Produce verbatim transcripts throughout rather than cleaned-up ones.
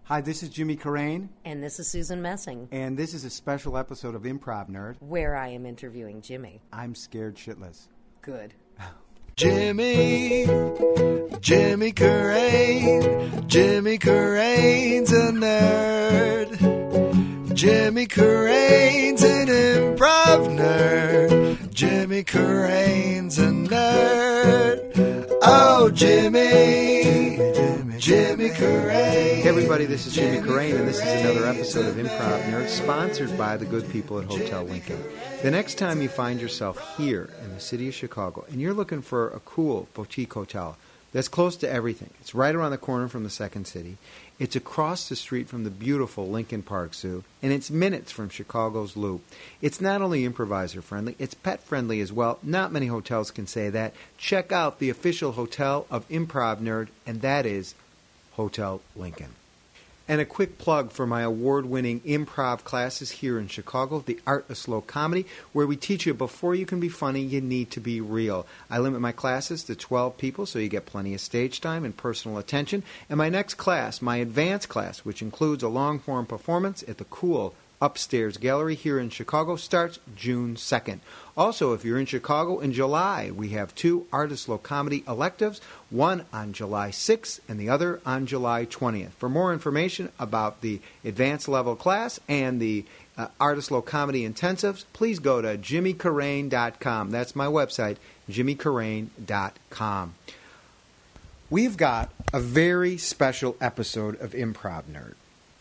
Hi, this is Jimmy Carrane. And this is Susan Messing. And this is a special episode of Improv Nerd, where I am interviewing Jimmy. I'm scared shitless. Good. Jimmy, Jimmy Carrane, Jimmy Carrane's a nerd. Jimmy Carrane's an improv nerd. Jimmy Carrane's a nerd. Oh, Jimmy, Jimmy, Jimmy Carrane. Hey everybody, this is Jimmy Carrane, and this is another episode of Improv Nerd, sponsored by the good people at Hotel Lincoln. The next time you find yourself here in the city of Chicago, and you're looking for a cool boutique hotel that's close to everything, it's right around the corner from the Second City, it's across the street from the beautiful Lincoln Park Zoo, and it's minutes from Chicago's Loop. It's not only improviser-friendly, it's pet-friendly as well. Not many hotels can say that. Check out the official hotel of Improv Nerd, and that is Hotel Lincoln. And a quick plug for my award-winning improv classes here in Chicago, The Art of Slow Comedy, where we teach you before you can be funny, you need to be real. I limit my classes to twelve people, so you get plenty of stage time and personal attention. And my next class, my advanced class, which includes a long-form performance at the cool Upstairs Gallery here in Chicago, starts June second. Also, if you're in Chicago in July, we have two Art of Slow Comedy electives, one on July sixth and the other on July twentieth. For more information about the advanced level class and the uh, Art of Slow Comedy intensives, please go to jimmy carrane dot com. That's my website, jimmy carrane dot com. We've got a very special episode of Improv Nerd.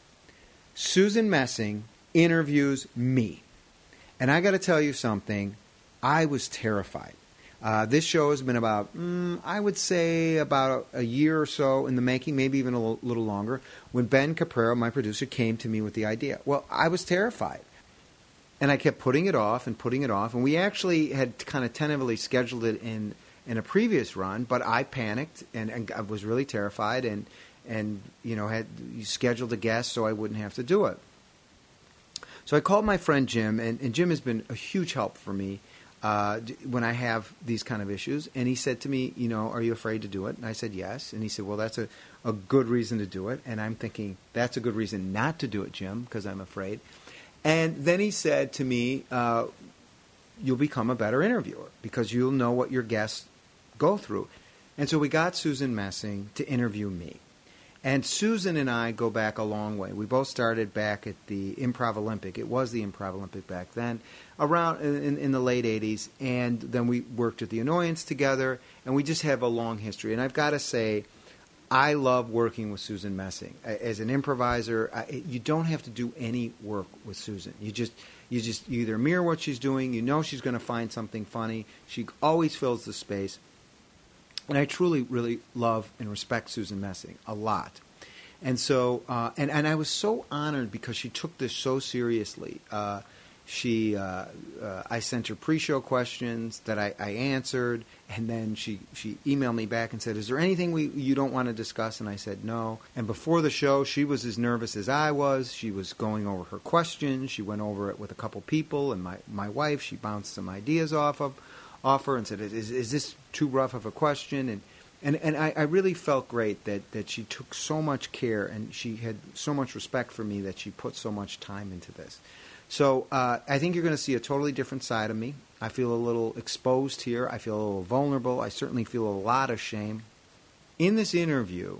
Susan Messing interviews me. And I got to tell you something, I was terrified. Uh, this show has been about, mm, I would say, about a, a year or so in the making, maybe even a l- little longer, when Ben Caprero, my producer, came to me with the idea. Well, I was terrified. And I kept putting it off and putting it off. And we actually had kind of tentatively scheduled it in, in a previous run, but I panicked and, and I was really terrified and, and you know, had scheduled a guest so I wouldn't have to do it. So I called my friend Jim, and, and Jim has been a huge help for me uh, when I have these kind of issues. And he said to me, you know, are you afraid to do it? And I said, yes. And he said, well, that's a, a good reason to do it. And I'm thinking, that's a good reason not to do it, Jim, because I'm afraid. And then he said to me, uh, you'll become a better interviewer because you'll know what your guests go through. And so we got Susan Messing to interview me. And Susan and I go back a long way. We both started back at the Improv Olympic. It was the Improv Olympic back then, around in, in the late eighties. And then we worked at the Annoyance together, and we just have a long history. And I've got to say, I love working with Susan Messing. As an improviser, I, you don't have to do any work with Susan. You just, you just you either mirror what she's doing, you know she's going to find something funny. She always fills the space. And I truly, really love and respect Susan Messing a lot. And so, uh, and, and I was so honored because she took this so seriously. Uh, she, uh, uh, I sent her pre-show questions that I, I answered, and then she, she emailed me back and said, is there anything we you don't want to discuss? And I said, no. And before the show, she was as nervous as I was. She was going over her questions. She went over it with a couple people, and my, my wife, she bounced some ideas off of offer and said, is, is this too rough of a question? And and, and I, I really felt great that, that she took so much care and she had so much respect for me that she put so much time into this. So uh, I think you're going to see a totally different side of me. I feel a little exposed here. I feel a little vulnerable. I certainly feel a lot of shame. In this interview,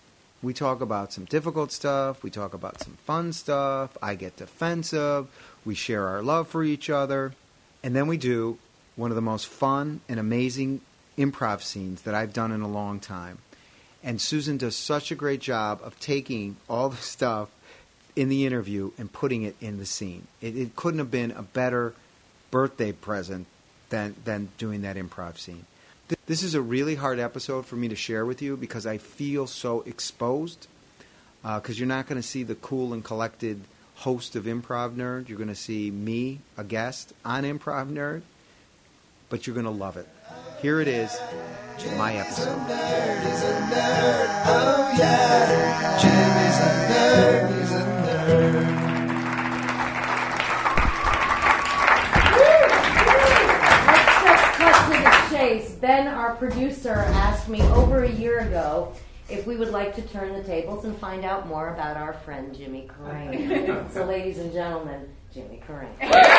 we talk about some difficult stuff. We talk about some fun stuff. I get defensive. We share our love for each other. And then we do one of the most fun and amazing improv scenes that I've done in a long time. And Susan does such a great job of taking all the stuff in the interview and putting it in the scene. It, it couldn't have been a better birthday present than, than doing that improv scene. This is a really hard episode for me to share with you because I feel so exposed because uh, you're not going to see the cool and collected host of Improv Nerd. You're going to see me, a guest on Improv Nerd. But you're going to love it. Here it is, my episode. Jimmy's a nerd, he's a nerd, oh yeah. Jimmy's a nerd, he's a nerd. Let's just cut to the chase. Ben, our producer, asked me over a year ago if we would like to turn the tables and find out more about our friend Jimmy Carrane. So, ladies and gentlemen, Jimmy Carrane.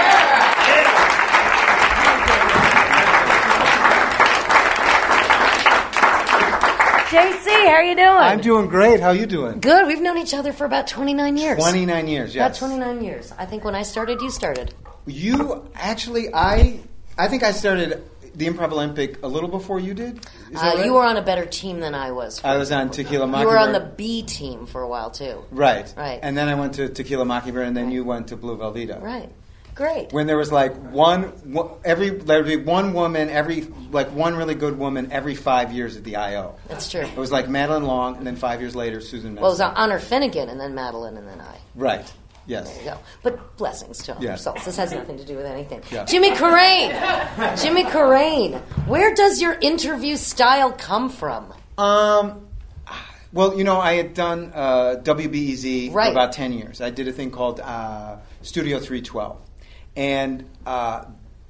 J C, how are you doing? I'm doing great. How you doing? Good. We've known each other for about twenty-nine years. twenty-nine years, yes. About twenty-nine years. I think when I started, you started. You, actually, I I think I started the Improv Olympic a little before you did. Is that Uh, right? you were on a better team than I was. I was on Tequila Mockingbird. You were on the B team for a while, too. Right. Right. And then I went to Tequila Mockingbird, and then Right. you went to Blue Velveeta. Right. Great. When there was like one, one every there would be one woman every like one really good woman every five years at the I O. That's true. It was like Madeline Long, and then five years later Susan. Well, it was Messing. Honor Finnegan, and then Madeline, and then I. Right. Yes. There you go. But blessings to Yeah. ourselves. This has nothing to do with anything. Yeah. Jimmy Carrane. Jimmy Carrane. Where does your interview style come from? Um. Well, you know, I had done uh, W B E Z Right. for about ten years. I did a thing called uh, Studio three twelve, and uh,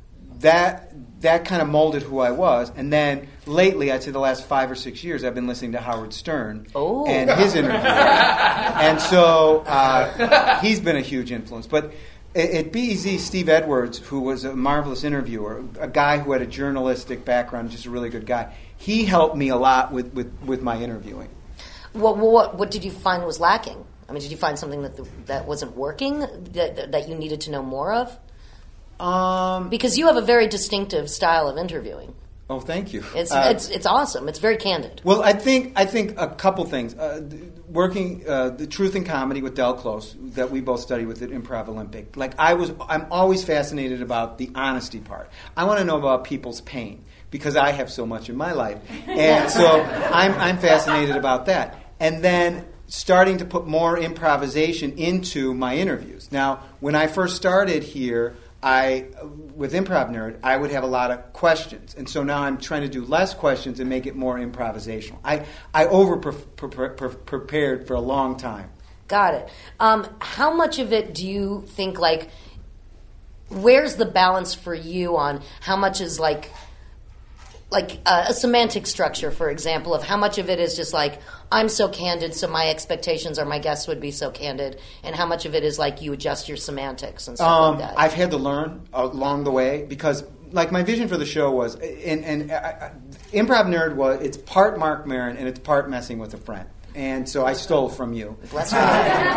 that that kind of molded who I was. And then lately, I'd say the last five or six years, I've been listening to Howard Stern Oh. and his interview, and so uh, he's been a huge influence. But at, at B E Z, Steve Edwards, who was a marvelous interviewer, a guy who had a journalistic background, just a really good guy, he helped me a lot with, with, with my interviewing. What, what what did you find was lacking? I mean, did you find something that the, that wasn't working that that you needed to know more of? Um, Because you have a very distinctive style of interviewing. oh, thank you. It's Uh, it's it's awesome. It's very candid. Well, I think I think a couple things. Uh, th- working uh, the Truth in Comedy with Del Close, that we both studied with at Improv Olympic. Like I was, I'm always fascinated about the honesty part. I want to know about people's pain because I have so much in my life, and so I'm I'm fascinated about that. And then starting to put more improvisation into my interviews. Now, when I first started here, I, with Improv Nerd, I would have a lot of questions. And so now I'm trying to do less questions and make it more improvisational. I, I over pre- pre- pre- prepared for a long time. Got it. Um, how much of it do you think, like, where's the balance for you on how much is, like, like uh, a semantic structure, for example, of how much of it is just like, I'm so candid, so my expectations are my guests would be so candid, and how much of it is like you adjust your semantics and stuff Um, like that? I've had to learn along the way because, like, my vision for the show was, and, and I, I, Improv Nerd was, it's part Mark Maron and it's part messing with a friend. And so I stole from you. Bless you. Uh,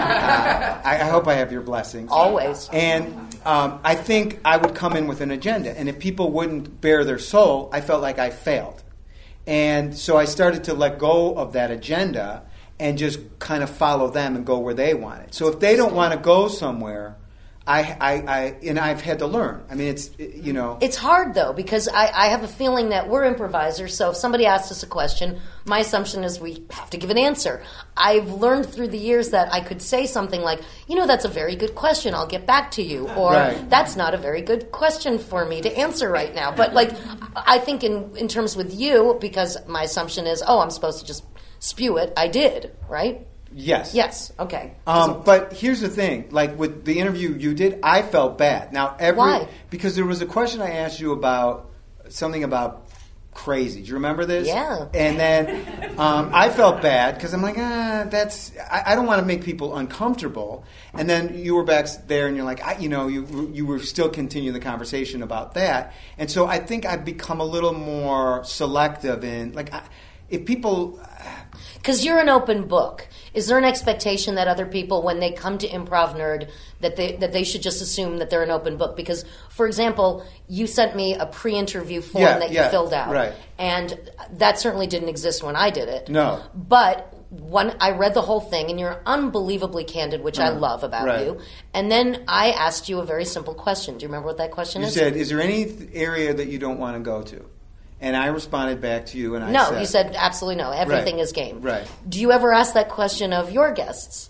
I, I hope I have your blessings. Always. And um, I think I would come in with an agenda. And if people wouldn't bare their soul, I felt like I failed. And so I started to let go of that agenda and just kind of follow them and go where they want it. So if they don't want to go somewhere, I, I, I, and I've had to learn. I mean, it's, you know. It's hard, though, because I, I have a feeling that we're improvisers, so if somebody asks us a question, my assumption is we have to give an answer. I've learned through the years that I could say something like, you know, that's a very good question, I'll get back to you, or Right. that's not a very good question for me to answer right now. But, like, I think in, in terms with you, because my assumption is, oh, I'm supposed to just spew it, I did, right? Yes. Yes, okay. Um, but here's the thing, like with the interview you did, I felt bad. Now every Why? Because there was a question I asked you about something about crazy. Do you remember this? Yeah. And then um, I felt bad because I'm like, ah, that's I, I don't want to make people uncomfortable. And then you were back there and you're like, I, you know, you you were still continuing the conversation about that. And so I think I've become a little more selective in like I, if people. Because you're an open book. Is there an expectation that other people, when they come to Improv Nerd, that they that they should just assume that they're an open book? Because, for example, you sent me a pre-interview form Yeah, that you yeah, filled out, right. and that certainly didn't exist when I did it. No. But when I read the whole thing, and you're unbelievably candid, which I love about right. you. And then I asked you a very simple question. Do you remember what that question You is? said, "Is there any th- area that you don't want to go to?" And I responded back to you, and I no, said, you said absolutely no. Everything Right. is game. Right. Do you ever ask that question of your guests?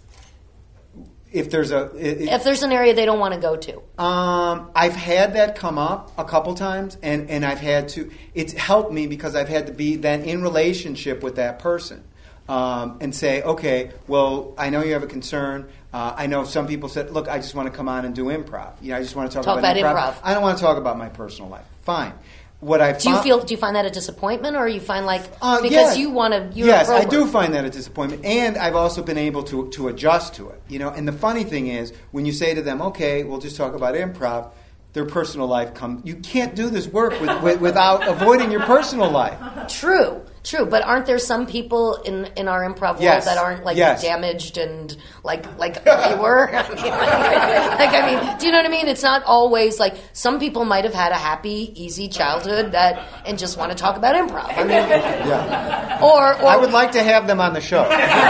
if there's a it, it- If there's an area they don't want to go to? Um, I've had that come up a couple times, and, and I've had to. It's helped me because I've had to be then in relationship with that person, um, and say, okay, well, I know you have a concern. Uh, I know some people said, look, I just want to come on and do improv. You know, I just want to talk, Talk about improv. improv. I don't want to talk about my personal life. Fine. what I Do you found- feel? Do you find that a disappointment, or you find like Uh, because yeah. you want to? Yes, I do find that a disappointment, and I've also been able to to adjust to it. You know, and the funny thing is, when you say to them, "Okay, we'll just talk about improv," their personal life comes. You can't do this work with, with, without avoiding your personal life. True, true. But aren't there some people in, in our improv world Yes. that aren't like Yes. damaged and like like we were? I mean, like I mean, do you know what I mean? It's not always like some people might have had a happy, easy childhood that and just want to talk about improv. I mean, Yeah, or, or I would like to have them on the show.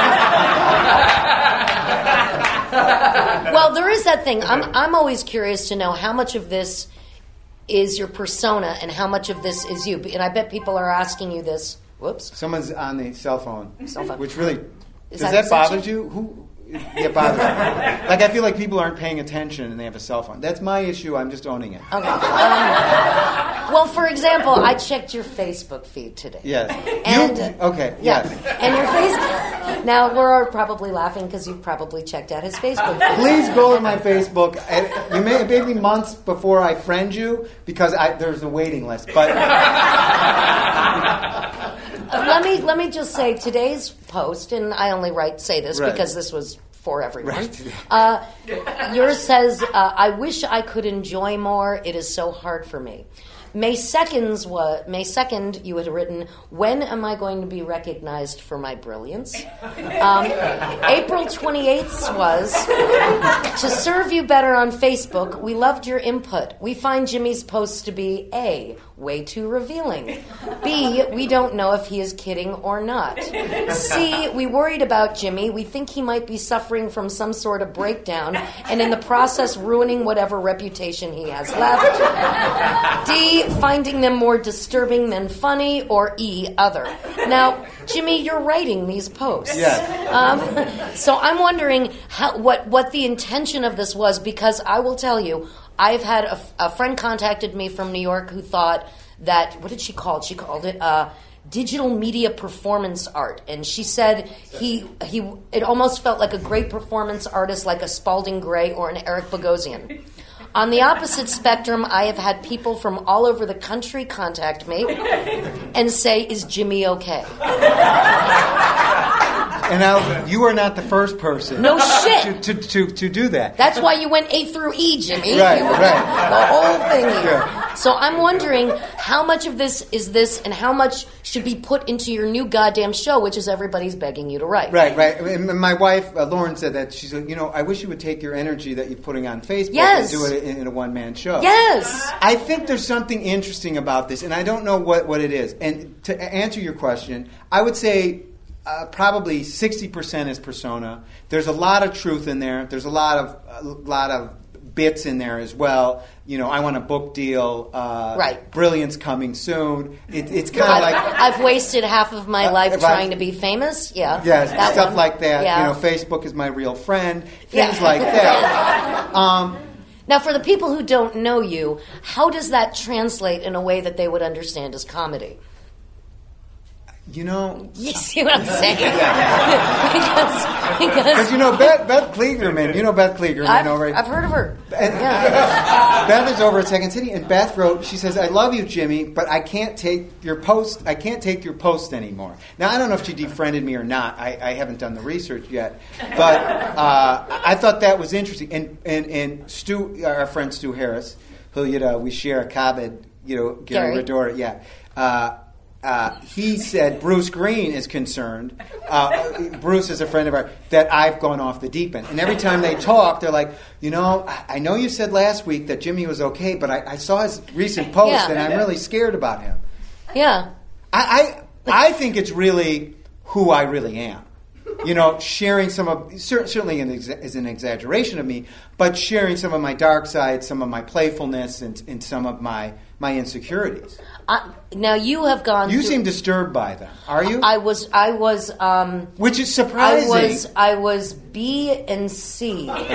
well, there is that thing. I'm I'm always curious to know how much of this is your persona and how much of this is you. And I bet people are asking you this. Whoops. Someone's on the cell phone, Cell phone. which really Is does that that bother essential? you? Who? It bothers me. Like I feel like people aren't paying attention and they have a cell phone. That's my issue. I'm just owning it. Okay. Um, well, for example, I checked your Facebook feed today. Yes. And You- okay. yeah, Yes. and your Facebook. Now we're all probably laughing because you've probably checked out his Facebook feed. Please go to my Facebook. And you may it may be months before I friend you because I, there's a waiting list. But Uh, let me let me just say today's post, and I only write say this Right. because this was for everyone. Right. Uh, yours says, uh, "I wish I could enjoy more. It is so hard for me." May second's what May second you had written, "When am I going to be recognized for my brilliance?" Um, April twenty-eighth was, "To serve you better on Facebook, we loved your input. We find Jimmy's posts to be A, way too revealing. B, we don't know if he is kidding or not. C, we worried about Jimmy. We think he might be suffering from some sort of breakdown and in the process ruining whatever reputation he has left. D, finding them more disturbing than funny, or E, other." Now, Jimmy, you're writing these posts. Yes. Um, so I'm wondering how, what, what the intention of this was, because I will tell you, I've had a, a friend contacted me from New York who thought that, what did she call it? She called it uh, digital media performance art. And she said he he it almost felt like a great performance artist like a Spalding Gray or an Eric Bogosian. On the opposite spectrum, I have had people from all over the country contact me and say, "Is Jimmy okay?" And now you are not the first person. No shit. To, to, to, to do that. That's why you went A through E, Jimmy. Right, You- right. The whole thing here. Yeah. So I'm wondering how much of this is this and how much should be put into your new goddamn show, which is everybody's begging you to write. Right, right. And my wife, uh, Lauren, said that. She said, you know, I wish you would take your energy that you're putting on Facebook Yes. and do it in, in a one-man show. Yes. I think there's something interesting about this, and I don't know what, what it is. And to answer your question, I would say uh, probably sixty percent is persona. There's a lot of truth in there. There's a lot of a lot of bits in there as well. You know, I want a book deal. Uh, Right. Brilliance coming soon. It, it's kind of I've, like... I've wasted half of my Uh, life right. trying to be famous. Yeah. Yes, That stuff one. like that. Yeah. You know, Facebook is my real friend. Yeah. Things like that. Um, Now, for the people who don't know you, how does that translate in a way that they would understand as comedy? you know, You see what I'm saying? because, because because you know Beth, Beth Kligerman. You know Beth Kligerman, I've, over. I've heard of her. And Yeah. Beth is over at Second City, and Beth wrote. She says, "I love you, Jimmy, but I can't take your post. I can't take your post anymore." Now I don't know if she defriended me or not. I, I haven't done the research yet, but uh, I thought that was interesting. And and and Stu, our friend Stu Harris, who you know we share a cabin, you know, Gary Gary. Rador, yeah. Uh, Uh, he said Bruce Green is concerned. Uh, Bruce is a friend of ours that I've gone off the deep end, and every time they talk, they're like, you know, I, I know you said last week that Jimmy was okay, but I, I saw his recent post, Yeah. and I'm really scared about him. Yeah. I, I I think it's really who I really am. You know, sharing some of cer- certainly an exa- is an exaggeration of me, but sharing some of my dark side, some of my playfulness, and, and some of my my insecurities. I, now you have gone. You through, seem disturbed by them. Are you? I was. I was. Um, Which is I surprising. was. I was B and C, um,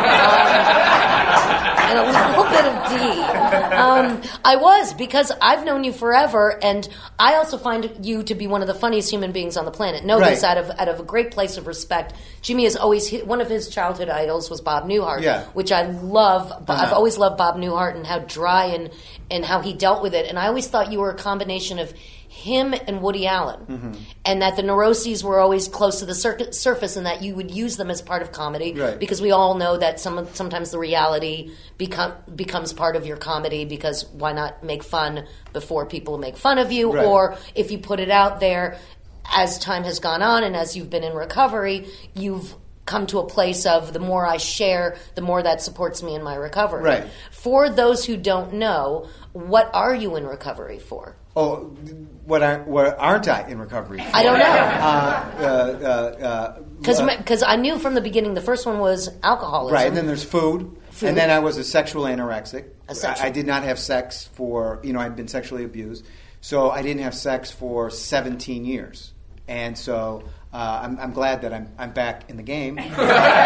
and a little bit of D. Um, I was because I've known you forever, and I also find you to be one of the funniest human beings on the planet. Know this Right. out of out of a great place of respect. Jimmy is always one of his childhood idols was Bob Newhart, Yeah. which I love. Uh-huh. I've always loved Bob Newhart and how dry and and how he dealt with it. And I always thought you were a combination of him and Woody Allen, Mm-hmm. and that the neuroses were always close to the cir- surface, and that you would use them as part of comedy, Right. because we all know that some sometimes the reality become becomes part of your comedy, because why not make fun before people make fun of you, Right. or if you put it out there, as time has gone on and as you've been in recovery, you've come to a place of the more I share, the more that supports me in my recovery. Right. For those who don't know, what are you in recovery for? Oh, what, I, what aren't I in recovery for? I don't know. Uh, uh, uh, Because uh, because I knew from the beginning the first one was alcoholism. Right, and then there's food, Food. and then I was a sexual anorexic. A sexual- I, I did not have sex for, you know, I'd been sexually abused, so I didn't have sex for seventeen years. And so uh, I'm, I'm glad that I'm, I'm back in the game. And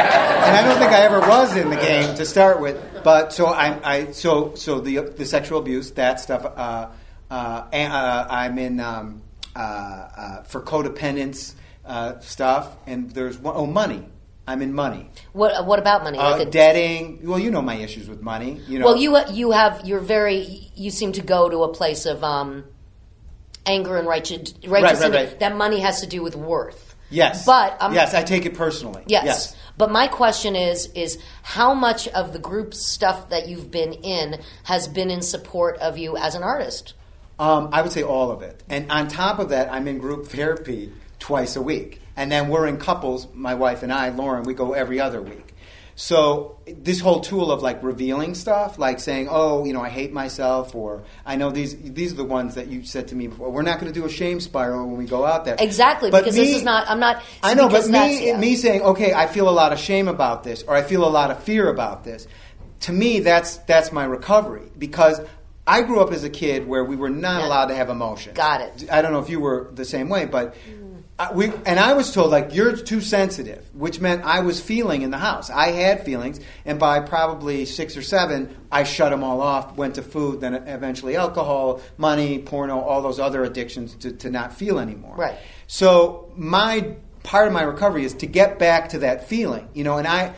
I don't think I ever was in the game to start with. But so I, I so so the the sexual abuse, that stuff. Uh, uh, and, uh, I'm in um, uh, uh, for codependence uh, stuff, and there's one, oh money. I'm in money. What what about money? Uh, Like a- debting. Well, you know my issues with money. You know. Well, you you have you're very you seem to go to a place of um, anger and righteous, righteous Right, right, and right. that money has to do with worth. Yes. But um, yes, I take it personally. Yes. Yes. But my question is is how much of the group stuff that you've been in has been in support of you as an artist? Um, I would say all of it. And on top of that, I'm in group therapy twice a week. And then we're in couples, my wife and I, Lauren, we go every other week. So this whole tool of like revealing stuff, like saying, oh, you know, I hate myself, or I know these these are the ones that you said to me before. We're not going to do a shame spiral when we go out there. Exactly, But because me- this is not. I'm not. I know, because but that's- me, yeah. me saying, okay, I feel a lot of shame about this, or I feel a lot of fear about this. To me, that's that's my recovery, because I grew up as a kid where we were not Yeah. allowed to have emotions. Got it. I don't know if you were the same way, but I, we and I was told like you're too sensitive, which meant I was feeling in the house. I had feelings, and by probably six or seven, I shut them all off. Went to food, then eventually alcohol, money, porno, all those other addictions to, to not feel anymore. Right. So my part of my recovery is to get back to that feeling, you know. And I,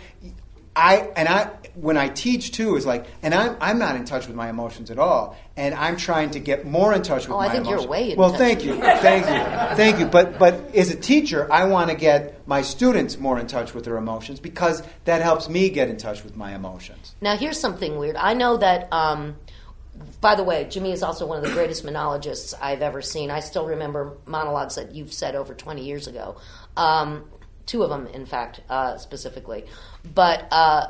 I and I when I teach too is like, and I'm I'm not in touch with my emotions at all, and I'm trying to get more in touch with Oh, my I think emotions. you're way in well, touch. thank you, thank you, thank you. But but as a teacher, I want to get my students more in touch with their emotions, because that helps me get in touch with my emotions. Now, here's something weird. I know that, um, by the way, Jimmy is also one of the greatest monologists I've ever seen. I still remember monologues that you've said over twenty years ago. Um, two of them, in fact, uh, specifically. But uh,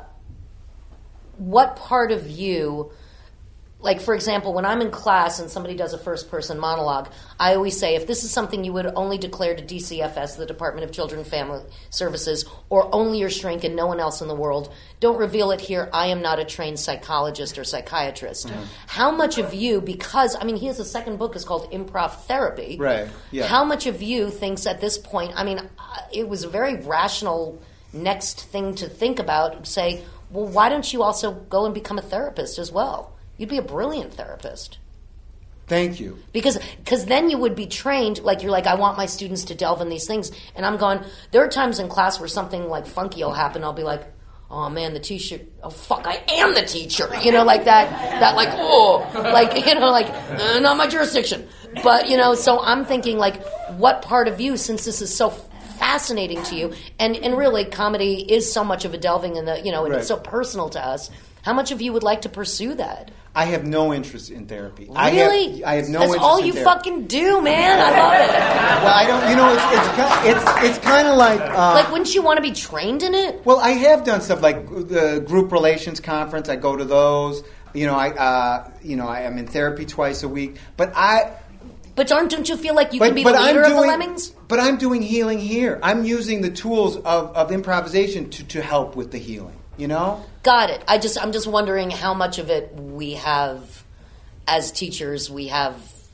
what part of you... Like, for example, when I'm in class and somebody does a first-person monologue, I always say, if this is something you would only declare to D C F S, the Department of Children and Family Services, or only your shrink and no one else in the world, don't reveal it here. I am not a trained psychologist or psychiatrist. Mm-hmm. How much of you, because, I mean, he has a second book, is called Improv Therapy. Right, yeah. How much of you thinks at this point, I mean, uh, it was a very rational next thing to think about, say, well, why don't you also go and become a therapist as well? You'd be a brilliant therapist. Thank you. Because cause then you would be trained, like you're like, I want my students to delve in these things. And I'm going, there are times in class where something like funky will happen. I'll be like, oh man, the teacher, oh fuck, I am the teacher. You know, like that, that like, oh, like, you know, like, uh, not my jurisdiction. But, you know, so I'm thinking like, what part of you, since this is so fascinating to you, and, and really comedy is so much of a delving in the, you know, and Right. it's so personal to us, how much of you would like to pursue that? I have no interest in therapy. Really? I have, I have no That's interest all in you therapy. fucking do, man. I love it. Well, I don't. You know, it's it's ki- it's, it's kind of like. Uh, Like, wouldn't you want to be trained in it? Well, I have done stuff like the group relations conference. I go to those. You know, I uh, you know I am in therapy twice a week. But I. But aren't, don't you feel like you But, can be but the leader I'm of doing, the Lemmings? But I'm doing healing here. I'm using the tools of, of improvisation to, to help with the healing. You know. Got it. I just, I'm just wondering how much of it we have, as teachers, we have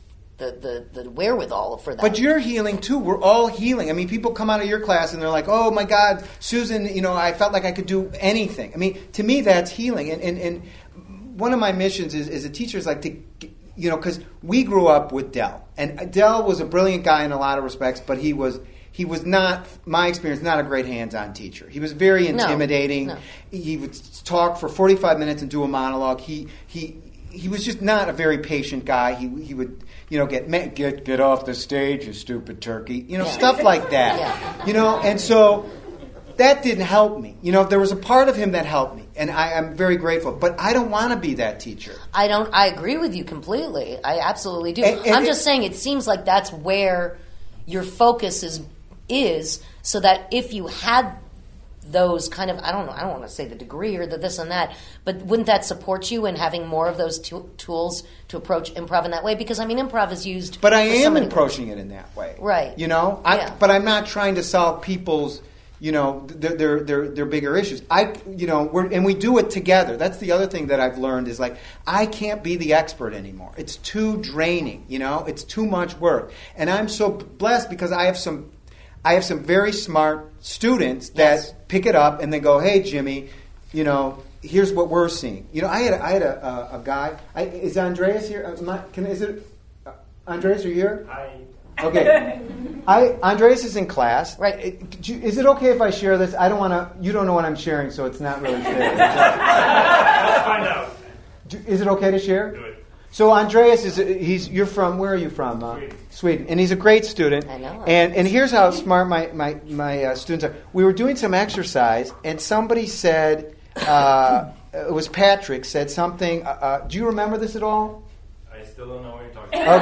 the, the, the wherewithal for that. But you're healing too. We're all healing. I mean, people come out of your class and they're like, "Oh my God, Susan, you know, I felt like I could do anything." I mean, to me, that's healing. And and, and one of my missions is, as a teacher is like to, you know, because we grew up with Del, and Del was a brilliant guy in a lot of respects, but he was. He was not, my experience, not a great hands-on teacher. He was very intimidating. No, no. He would talk for forty-five minutes and do a monologue. He he he was just not a very patient guy. He he would, you know, get get get off the stage, you stupid turkey, you know, Yeah. stuff like that. Yeah. You know, and so that didn't help me. You know, there was a part of him that helped me, and I, I'm very grateful. But I don't want to be that teacher. I don't. I agree with you completely. I absolutely do. And- and I'm it- just saying it seems like that's where your focus is is so that if you had those kind of I don't know I don't want to say the degree or the this and that, but wouldn't that support you in having more of those tu- tools to approach improv in that way? Because I mean, improv is used. But I for so am many approaching it in that way. Right. You know, I, Yeah. but I'm not trying to solve people's, you know, their, their their their bigger issues. I, you know, we're and we do it together. That's the other thing that I've learned is like I can't be the expert anymore. It's too draining. You know, it's too much work. And I'm so blessed because I have some, I have some very smart students that Yes. pick it up and they go, "Hey, Jimmy, you know." Here's what we're seeing. You know, I had a, I had a, a, a guy. I, is Andreas here? Uh, my, can is it? Uh, Andreas, are you here? Hi. Okay. I Andreas is in class. Right. It- do you- Is it okay if I share this? I don't want to. You don't know what I'm sharing, so it's not really fair. Let's find out. Do- Is it okay to share? Do it. So Andreas is he's you're from where are you from? Uh, Sweden. Sweden, and he's a great student. I know. And and here's how smart my my my uh, students are. We were doing some exercise, and somebody said uh, it was Patrick said something. Uh, uh, do you remember this at all? I still don't know what you're talking about.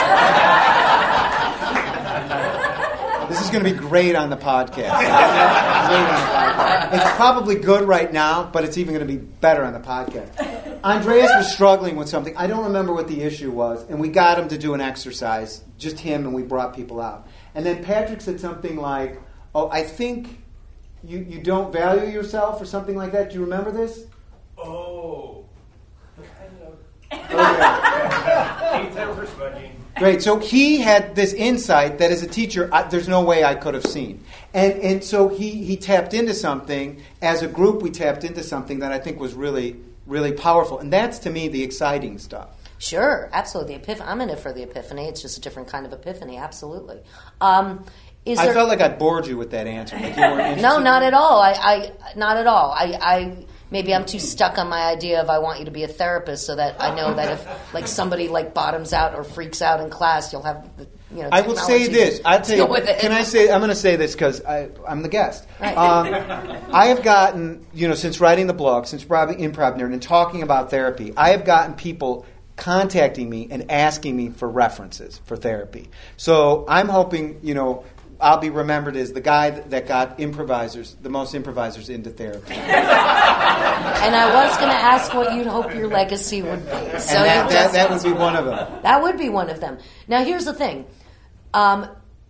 Okay. This is going to be great on the podcast. Great on the podcast. It's probably good right now, but it's even going to be better on the podcast. Andreas was struggling with something. I don't remember what the issue was, and we got him to do an exercise, just him, and we brought people out. And then Patrick said something like, "Oh, I think you, you don't value yourself," or something like that. Do you remember this? Oh. Kind of. Okay. Ain't that for smudging? Great. So he had this insight that as a teacher, I, there's no way I could have seen. And and so he, he tapped into something. As a group, we tapped into something that I think was really, really powerful. And that's, to me, the exciting stuff. Sure, absolutely. The epiph- I'm in it for the epiphany. It's just a different kind of epiphany. Absolutely. Um, is I there, felt like I bored you with that answer. Like you weren't interested. No, not at all. I, I not at all. I, I maybe I'm too stuck on my idea of I want you to be a therapist, so that I know that if like somebody like bottoms out or freaks out in class, you'll have the you know. I will say technology this. to I'll tell deal you. with it. Can I say? I'm going to say this because I'm the guest. Right. Um, I have gotten, you know, since writing the blog, since probably Improv Nerd, and talking about therapy, I have gotten people contacting me and asking me for references for therapy. So I'm hoping, you know, I'll be remembered as the guy that got improvisers, the most improvisers into therapy. And I was going to ask what you'd hope your legacy would be. So and you that, that, just- that would be one of them. That would be one of them. Now, here's the thing. Um,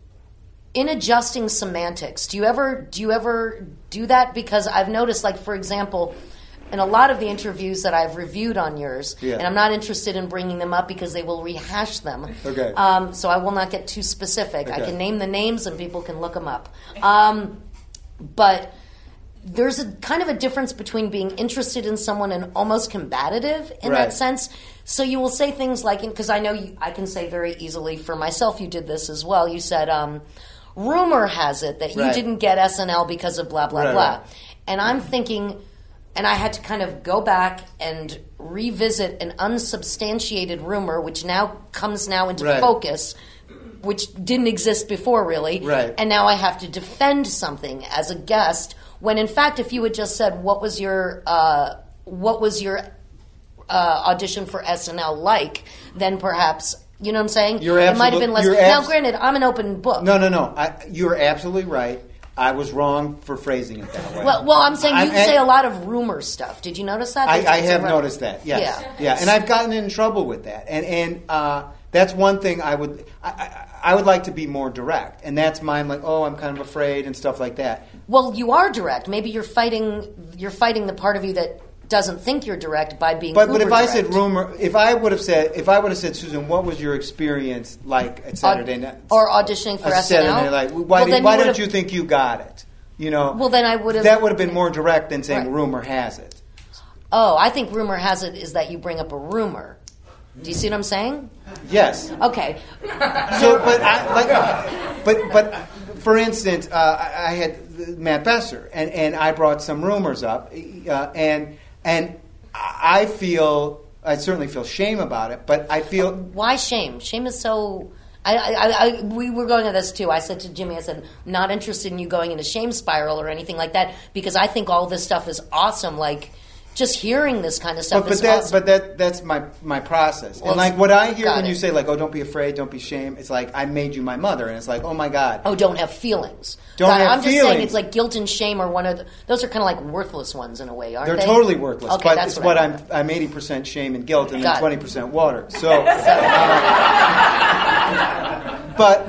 in adjusting semantics, do you ever do you ever do that? Because I've noticed, like for example, in a lot of the interviews that I've reviewed on yours, Yeah. and I'm not interested in bringing them up because they will rehash them. Okay. Um, so I will not get too specific. I Okay. can name the names and people can look them up. Um, but there's a kind of a difference between being interested in someone and almost combative in Right. that sense. So you will say things like, because I know you, I can say very easily for myself, you did this as well. You said, um, rumor has it that you Right. didn't get S N L because of blah, blah, Right, blah. right. And I'm thinking, and I had to kind of go back and revisit an unsubstantiated rumor, which now comes now into Right. focus, which didn't exist before, really. Right. And now I have to defend something as a guest, when in fact, if you had just said, what was your, uh, what was your uh, audition for S N L like, then perhaps, you know what I'm saying? You're it might have been absolute- less. you're Now, abs- granted, I'm an open book. No, no, no. I, you're absolutely right. I was wrong for phrasing it that way. Well, well, I'm saying you I'm- say a lot of rumor stuff. Did you notice that? I, It's- I it's a have re- noticed that. Yes. Yeah. Yeah. And I've gotten in trouble with that. And and uh, that's one thing I would I, I, I would like to be more direct. And that's mine. Like, oh, I'm kind of afraid and stuff like that. Well, you are direct. Maybe you're fighting. You're fighting the part of you that doesn't think you're direct by being. But but if uber I said direct. rumor, if I would have said if I would have said, Susan, what was your experience like at Saturday night or auditioning for uh, S N L? Saturday Night? Why, Well, did, then why you don't would've- you think you got it? You know. Well, then I would have. That would have been more direct than saying Right. rumor has it. Oh, I think rumor has it is that you bring up a rumor. Do you see what I'm saying? Yes. Okay. So, but I, like, but but for instance, uh, I I had Matt Besser, and, and I brought some rumors up, uh, and and I feel I certainly feel shame about it, but I feel Why shame? Shame is so. I, I, I, we were going at this too. I said to Jimmy, I said, I'm not interested in you going in a shame spiral or anything like that because I think all this stuff is awesome. Like, just hearing this kind of stuff but, but is that, awesome. But that that's my my process. Well, and like what I hear got when it. you say like, oh, don't be afraid, don't be shame. It's like I made you my mother, and it's like, oh my God. Oh, don't have feelings. Don't Got it. have I'm just saying feelings. it's like guilt and shame are one of the, those are kind of like worthless ones in a way, aren't They're they? totally worthless. Okay, but that's it's what what I I'm meant. I'm eighty percent shame and guilt, and Got then it. twenty percent water. So, uh, but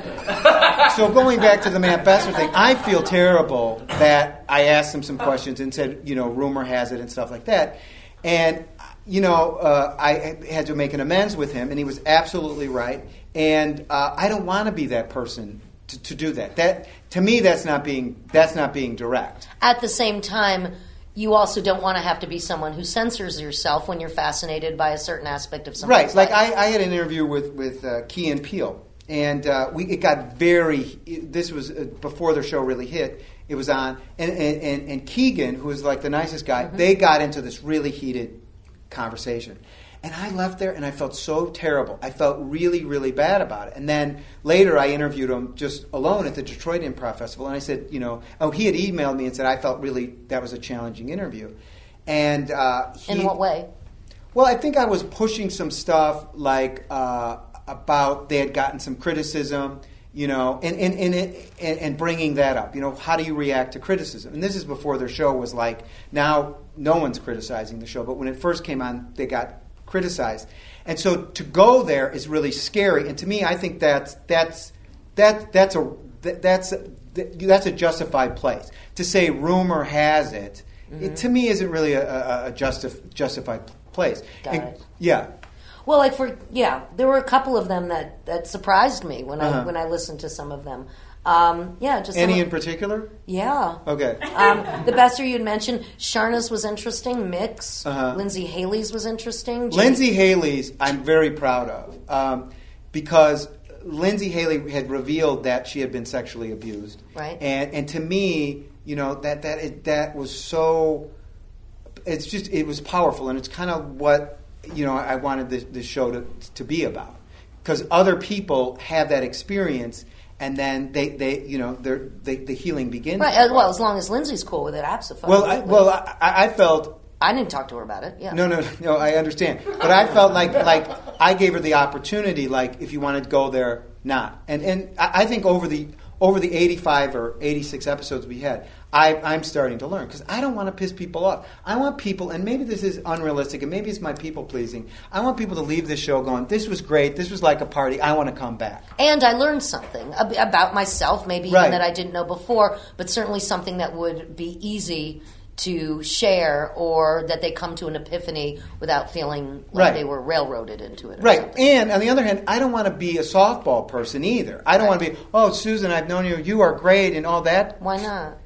so going back to the Matt Besser thing, I feel terrible that I asked him some questions and said, you know, rumor has it and stuff like that, and. You know, uh, I had to make an amends with him, and he was absolutely right. And uh, I don't want to be that person to, to do that. That to me, that's not being that's not being direct. At the same time, you also don't want to have to be someone who censors yourself when you're fascinated by a certain aspect of somebody's Right. Like life. I, I had an interview with with uh, Key and Peele, and uh, we it got very. It, this was uh, before their show really hit. It was on, and and, and, and Keegan, who was like the nicest guy, Mm-hmm. they got into this really heated conversation. And I left there and I felt so terrible. I felt really, really bad about it. And then later I interviewed him just alone at the Detroit Improv Festival. And I said, you know, oh, he had emailed me and said, I felt really, that was a challenging interview. And uh, he, In what way? Well, I think I was pushing some stuff like uh, about they had gotten some criticism, you know, and and, and, it, and and bringing that up. You know, how do you react to criticism? And this is before their show was like, now no one's criticizing the show. But when it first came on, they got criticized. And so to go there is really scary. And to me, I think that's that's that that's a that's that's a justified place. To say rumor has it, mm-hmm. it to me isn't really a, a, a justif- justified place. Got And- it. Yeah. Well, like for yeah, there were a couple of them that, that surprised me when I Uh-huh. when I listened to some of them. Um, yeah, just some Any of- in particular? yeah. Okay. Um, the Besser you had mentioned, Sharna's was interesting. Mix, Uh-huh. Lindsay Haley's was interesting. Jimmy- Lindsay Haley's, I'm very proud of um, because Lindsay Haley had revealed that she had been sexually abused, Right. And and to me, you know, that that it, that was so. It's just it was powerful, and it's kind of what you know I wanted this, this show to to be about, because other people have that experience, and then they, they you know they're, they the healing begins. Right. uh, Well, as long as Lindsay's cool with it, absolutely. Well, I, well, I, I felt. I didn't talk to her about it. Yeah. No, no, no. I understand, but I felt like like I gave her the opportunity. Like, if you wanted to go there, not. And and I I think over the over the eighty-five or eighty-six episodes we had, I, I'm starting to learn because I don't want to piss people off. I want people, and maybe this is unrealistic, and maybe it's my people pleasing. I want people to leave this show going, "This was great. This was like a party. I want to come back." And I learned something ab- about myself, maybe Right. even that I didn't know before, but certainly something that would be easy to share, or that they come to an epiphany without feeling like Right. they were railroaded into it. Or Right, something. and on the other hand, I don't want to be a softball person either. I don't want to be, oh, Susan, I've known you, you are great, and all that. Why not?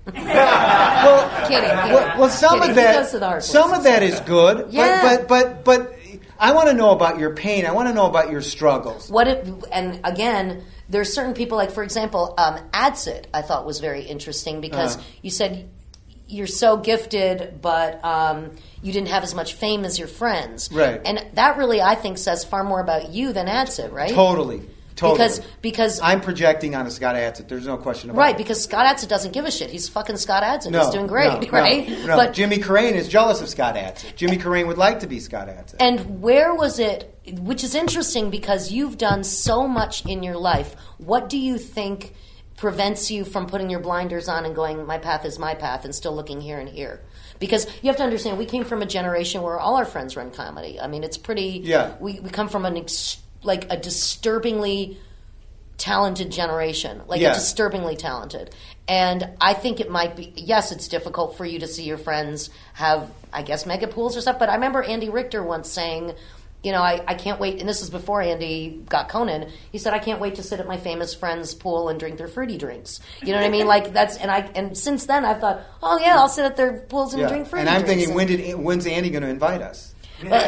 Well, Kidding. kidding. well, well some Kidding. of He that, goes to the hard some of places. that is good. Yeah. But, but, but, but I want to know about your pain. I want to know about your struggles. What if, and again, there's certain people, like for example, um, Adsit, I thought was very interesting because Uh-huh. you said you're so gifted, but um, you didn't have as much fame as your friends. Right. And that really, I think, says far more about you than Adsit, right? Totally, totally. Because because I'm projecting on a Scott Adsit. There's no question about right, it. because Scott Adsit doesn't give a shit. He's fucking Scott Adsit. No, He's doing great, no, no, right? No, But Jimmy Carrane is jealous of Scott Adsit. Jimmy Carrane would like to be Scott Adsit. and where was it? Which is interesting because you've done so much in your life. What do you think prevents you from putting your blinders on and going, my path is my path, and still looking here and here? Because you have to understand, we came from a generation where all our friends run comedy. I mean, it's pretty. Yeah. We we come from an ex, like a disturbingly talented generation, like Yeah. a disturbingly talented. And I think it might be, yes, it's difficult for you to see your friends have, I guess, mega pools or stuff. But I remember Andy Richter once saying, you know, I, I can't wait, and this is before Andy got Conan, he said, I can't wait to sit at my famous friend's pool and drink their fruity drinks. You know what I mean? Like, that's, and I, and since then I've thought, oh yeah, I'll sit at their pools and Yeah. drink fruity And I'm drinks. thinking, when did when's Andy going to invite us? But,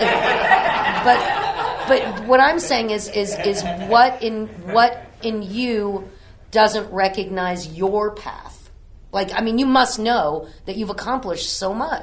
but, but what I'm saying is, is, is what in, what in you doesn't recognize your path? Like, I mean, you must know that you've accomplished so much.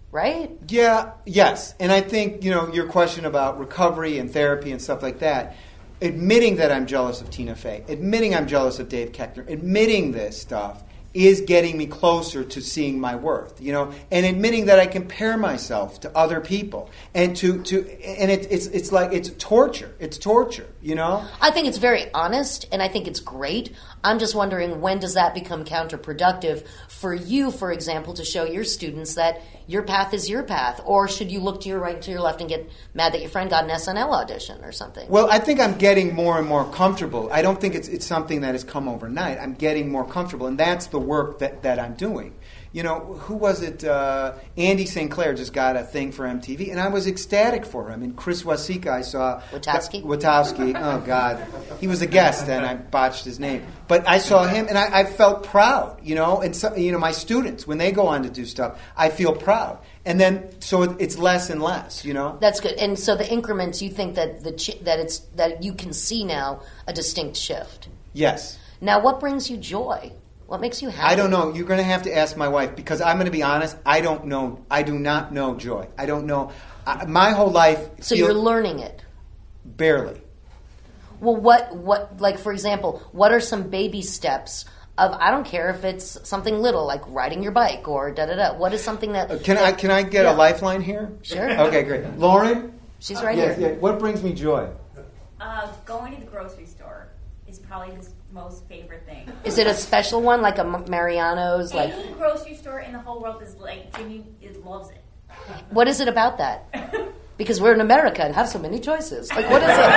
right? Yeah, yes. And I think, you know, your question about recovery and therapy and stuff like that, admitting that I'm jealous of Tina Fey, admitting I'm jealous of Dave Koechner, admitting this stuff is getting me closer to seeing my worth, you know, and admitting that I compare myself to other people, and to, to and it, it's it's like it's torture. It's torture, you know. I think it's very honest, and I think it's great. I'm just wondering, when does that become counterproductive for you, for example, to show your students that your path is your path? Or should you look to your right and to your left and get mad that your friend got an S N L audition or something? Well, I think I'm getting more and more comfortable. I don't think it's it's something that has come overnight. I'm getting more comfortable, and that's the work that, that I'm doing. You know, who was it? Uh, Andy Saint Clair just got a thing for M T V, and I was ecstatic for him. And Chris Wasika, I saw... Witowski? Witowski. Oh, God. He was a guest, and I botched his name. But I saw him, and I, I felt proud, you know. And, so, you know, my students, when they go on to do stuff, I feel proud. And then, so it, it's less and less, you know. That's good. And so the increments, you think that the ch- that it's that you can see now a distinct shift. Yes. Now, what brings you joy? What makes you happy? I don't know. You're going to have to ask my wife, because I'm going to be honest. I don't know. I do not know joy. I don't know. I, my whole life. So feel, you're learning it. Barely. Well, what what like for example, what are some baby steps of, I don't care if it's something little like riding your bike or da da da. What is something that Uh, can that, I can I get yeah. a lifeline here? Sure. Okay, great. Lauren. She's right Yes. here. Yeah. What brings me joy? Uh, going to the grocery store is probably his most favorite thing. Is it a special one like a M- Mariano's? Like, Any grocery store in the whole world is like, Jimmy is, loves it. what is it about that? Because we're in America and have so many choices. Like, what is it?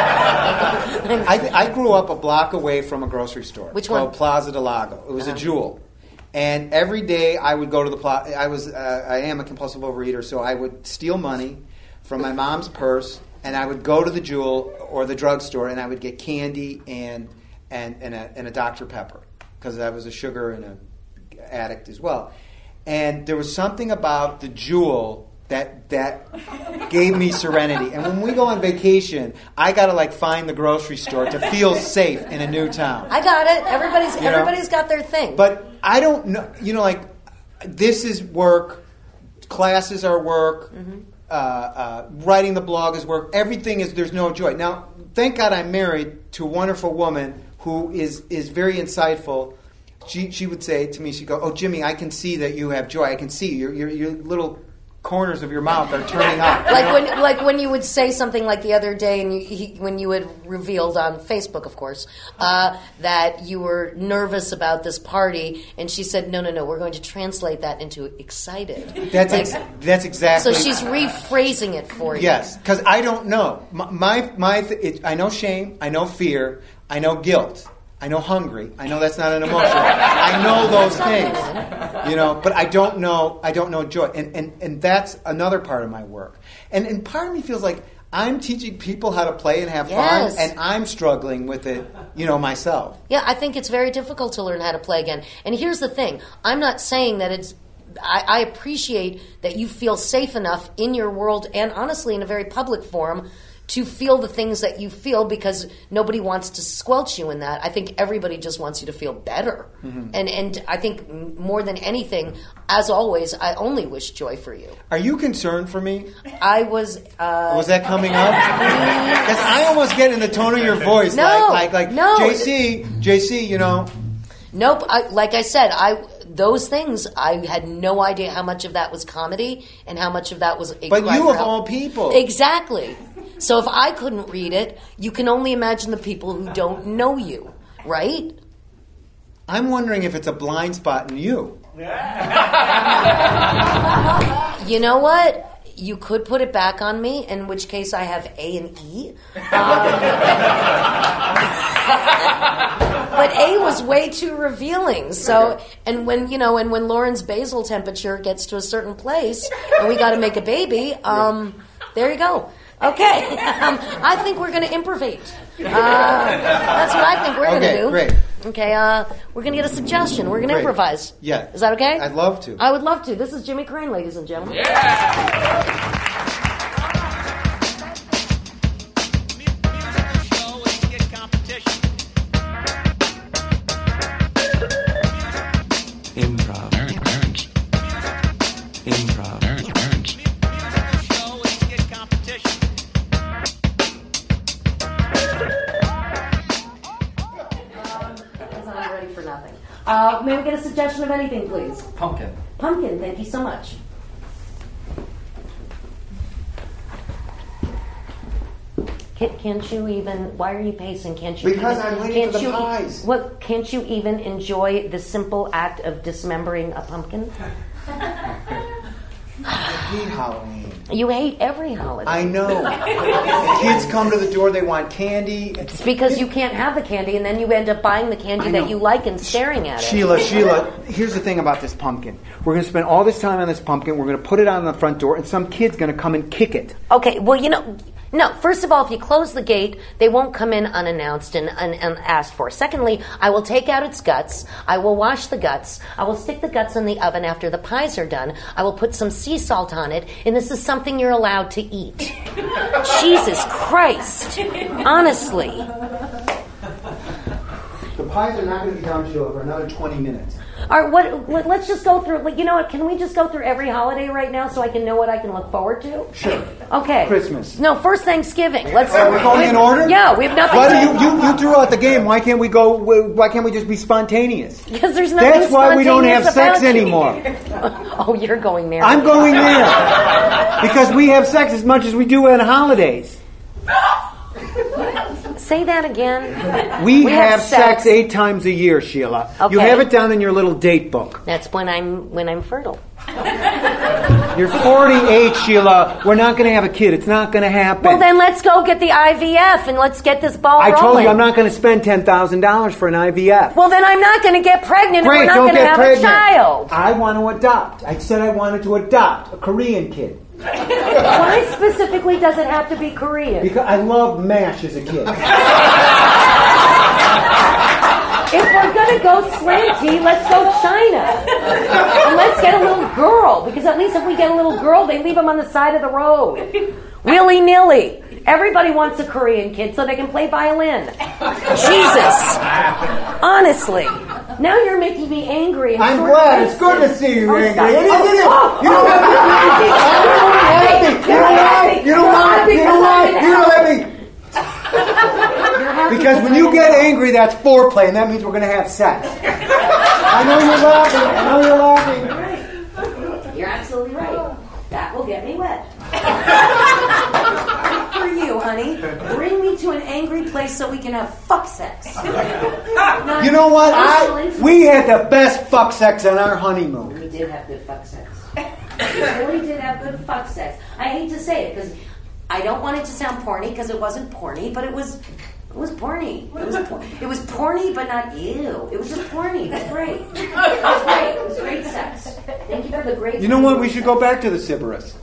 I, I grew up a block away from a grocery store. Which called one? Plaza del Lago. It was Uh-huh. a Jewel. And every day I would go to the plaza. I was uh, I am a compulsive overeater, so I would steal money from my mom's purse, and I would go to the Jewel or the drugstore, and I would get candy and and and a, and a Doctor Pepper, because I was a sugar and a addict as well. And there was something about the Jewel that that gave me serenity. And when we go on vacation, I gotta like find the grocery store to feel safe in a new town. I got it. Everybody's You know? everybody's got their thing. But I don't know, you know, like, this is work, classes are work, Mm-hmm. uh, uh, writing the blog is work, everything is, there's no joy. Now, thank God I'm married to a wonderful woman who is, is very insightful. She she would say to me, she'd go, "Oh, Jimmy, I can see that you have joy. I can see your your, your little corners of your mouth are turning up." like when, like when you would say something like the other day, and you, he, when you had revealed on Facebook, of course, uh, that you were nervous about this party, and she said, "No, no, no, we're going to translate that into excited." That's Like, ex- that's exactly. so she's rephrasing it for you. Yes, because I don't know. My my, my th- it, I know shame. I know fear. I know guilt. I know hungry. I know that's not an emotion. I know those things, you know. But I don't know. I don't know joy, and and, and that's another part of my work. And and part of me feels like I'm teaching people how to play and have Yes. fun, and I'm struggling with it, you know, myself. Yeah, I think it's very difficult to learn how to play again. And here's the thing: I'm not saying that it's. I, I appreciate that you feel safe enough in your world, and honestly, in a very public forum, to feel the things that you feel, because nobody wants to squelch you in that. I think everybody just wants you to feel better. Mm-hmm. And and I think m- more than anything, as always, I only wish joy for you. Are you concerned for me? I was... Uh, Was that coming up? Because I almost get in the tone of your voice, No, like like like no. J C, J C, you know. Nope. I, like I said, I those things, I had no idea how much of that was comedy and how much of that was a But cry you for of help. all people. Exactly. So if I couldn't read it, you can only imagine the people who don't know you, right? I'm wondering if it's a blind spot in you. You know what? You could put it back on me, in which case I have A and E. Um, but A was way too revealing. So, and when you know, and when Lauren's basal temperature gets to a certain place, and we got to make a baby, um, there you go. Okay, um, I think we're going to improvise. Uh, that's what I think we're going to Okay, do. great. Okay, uh, we're going to get a suggestion. We're going to Great. improvise. Yeah. Is that okay? I'd love to. I would love to. This is Jimmy Crane, ladies and gentlemen. Improv. Improv. Uh, may we get a suggestion of anything, please? Pumpkin. Pumpkin, thank you so much. Can't, can't you even? Why are you pacing? Can't you? Because even, I'm waiting can't for the you, pies. What? Can't you even enjoy the simple act of dismembering a pumpkin? I hate Halloween. You hate every holiday. I know. Kids come to the door, they want candy. It's because you can't have the candy, and then you end up buying the candy I that know. you like and staring at it. Sheila, Sheila, here's the thing about this pumpkin. We're going to spend all this time on this pumpkin. We're going to put it on the front door, and some kid's going to come and kick it. Okay, well, you know, no, first of all, if you close the gate, they won't come in unannounced and, and, and asked for. Secondly, I will take out its guts. I will wash the guts. I will stick the guts in the oven after the pies are done. I will put some sea salt on it, and this is something you're allowed to eat. Jesus Christ. Honestly. The pies are not going to be done, Sheila, for another twenty minutes. All right, what, what, let's just go through, like, you know what, can we just go through every holiday right now so I can know what I can look forward to? Sure. Okay. Christmas. No, first Thanksgiving. Let's. Oh, we're going in order? Yeah, we have nothing. Why to- do you, you, you threw out the game. Why can't we go, why can't we just be spontaneous? Because there's nothing That's why we don't have spontaneous sex about you. anymore. Oh, you're going there. I'm going there. Because we have sex as much as we do on holidays. Say that again. We, We have, have sex. sex. eight times a year, Sheila. Okay. You have it down in your little date book. That's when I'm when I'm fertile. You're forty-eight, Sheila. We're not going to have a kid. It's not going to happen. Well, then let's go get the I V F and let's get this ball I rolling. told you I'm not going to spend ten thousand dollars for an I V F. Well, then I'm not going to get pregnant. Great, and we're not don't going to get have pregnant. a child. I want to adopt. I said I wanted to adopt a Korean kid. Why specifically does it have to be Korean? Because I loved MASH as a kid. If we're going to go slanty, let's go China. And let's get a little girl, because at least if we get a little girl, they leave them on the side of the road. Willy-nilly. Everybody wants a Korean kid so they can play violin. Jesus. Honestly. Now you're making me angry. And I'm sort glad. of It's good to see you Oh, angry. stop. It is, it is. Oh, You don't have to be happy. You don't have You don't have You don't have You don't have me. You're happy Because when you get angry, that's foreplay, and that means we're going to have sex. I know you're laughing. I know you're laughing. You're right. You're absolutely right. That will get me wet. Good for you, honey. Bring me to an angry place so we can have fuck sex. Not You know what? facial I intimacy. we had the best fuck sex on our honeymoon. We did have good fuck sex. We really did have good fuck sex. I hate to say it because I don't want it to sound porny because it wasn't porny, but it was. It was porny. It was por- it was porny, but not ew. It was just porny. It was great. It was great. It was great sex. Thank you for the great. You know what? We should go back to the Sybaris.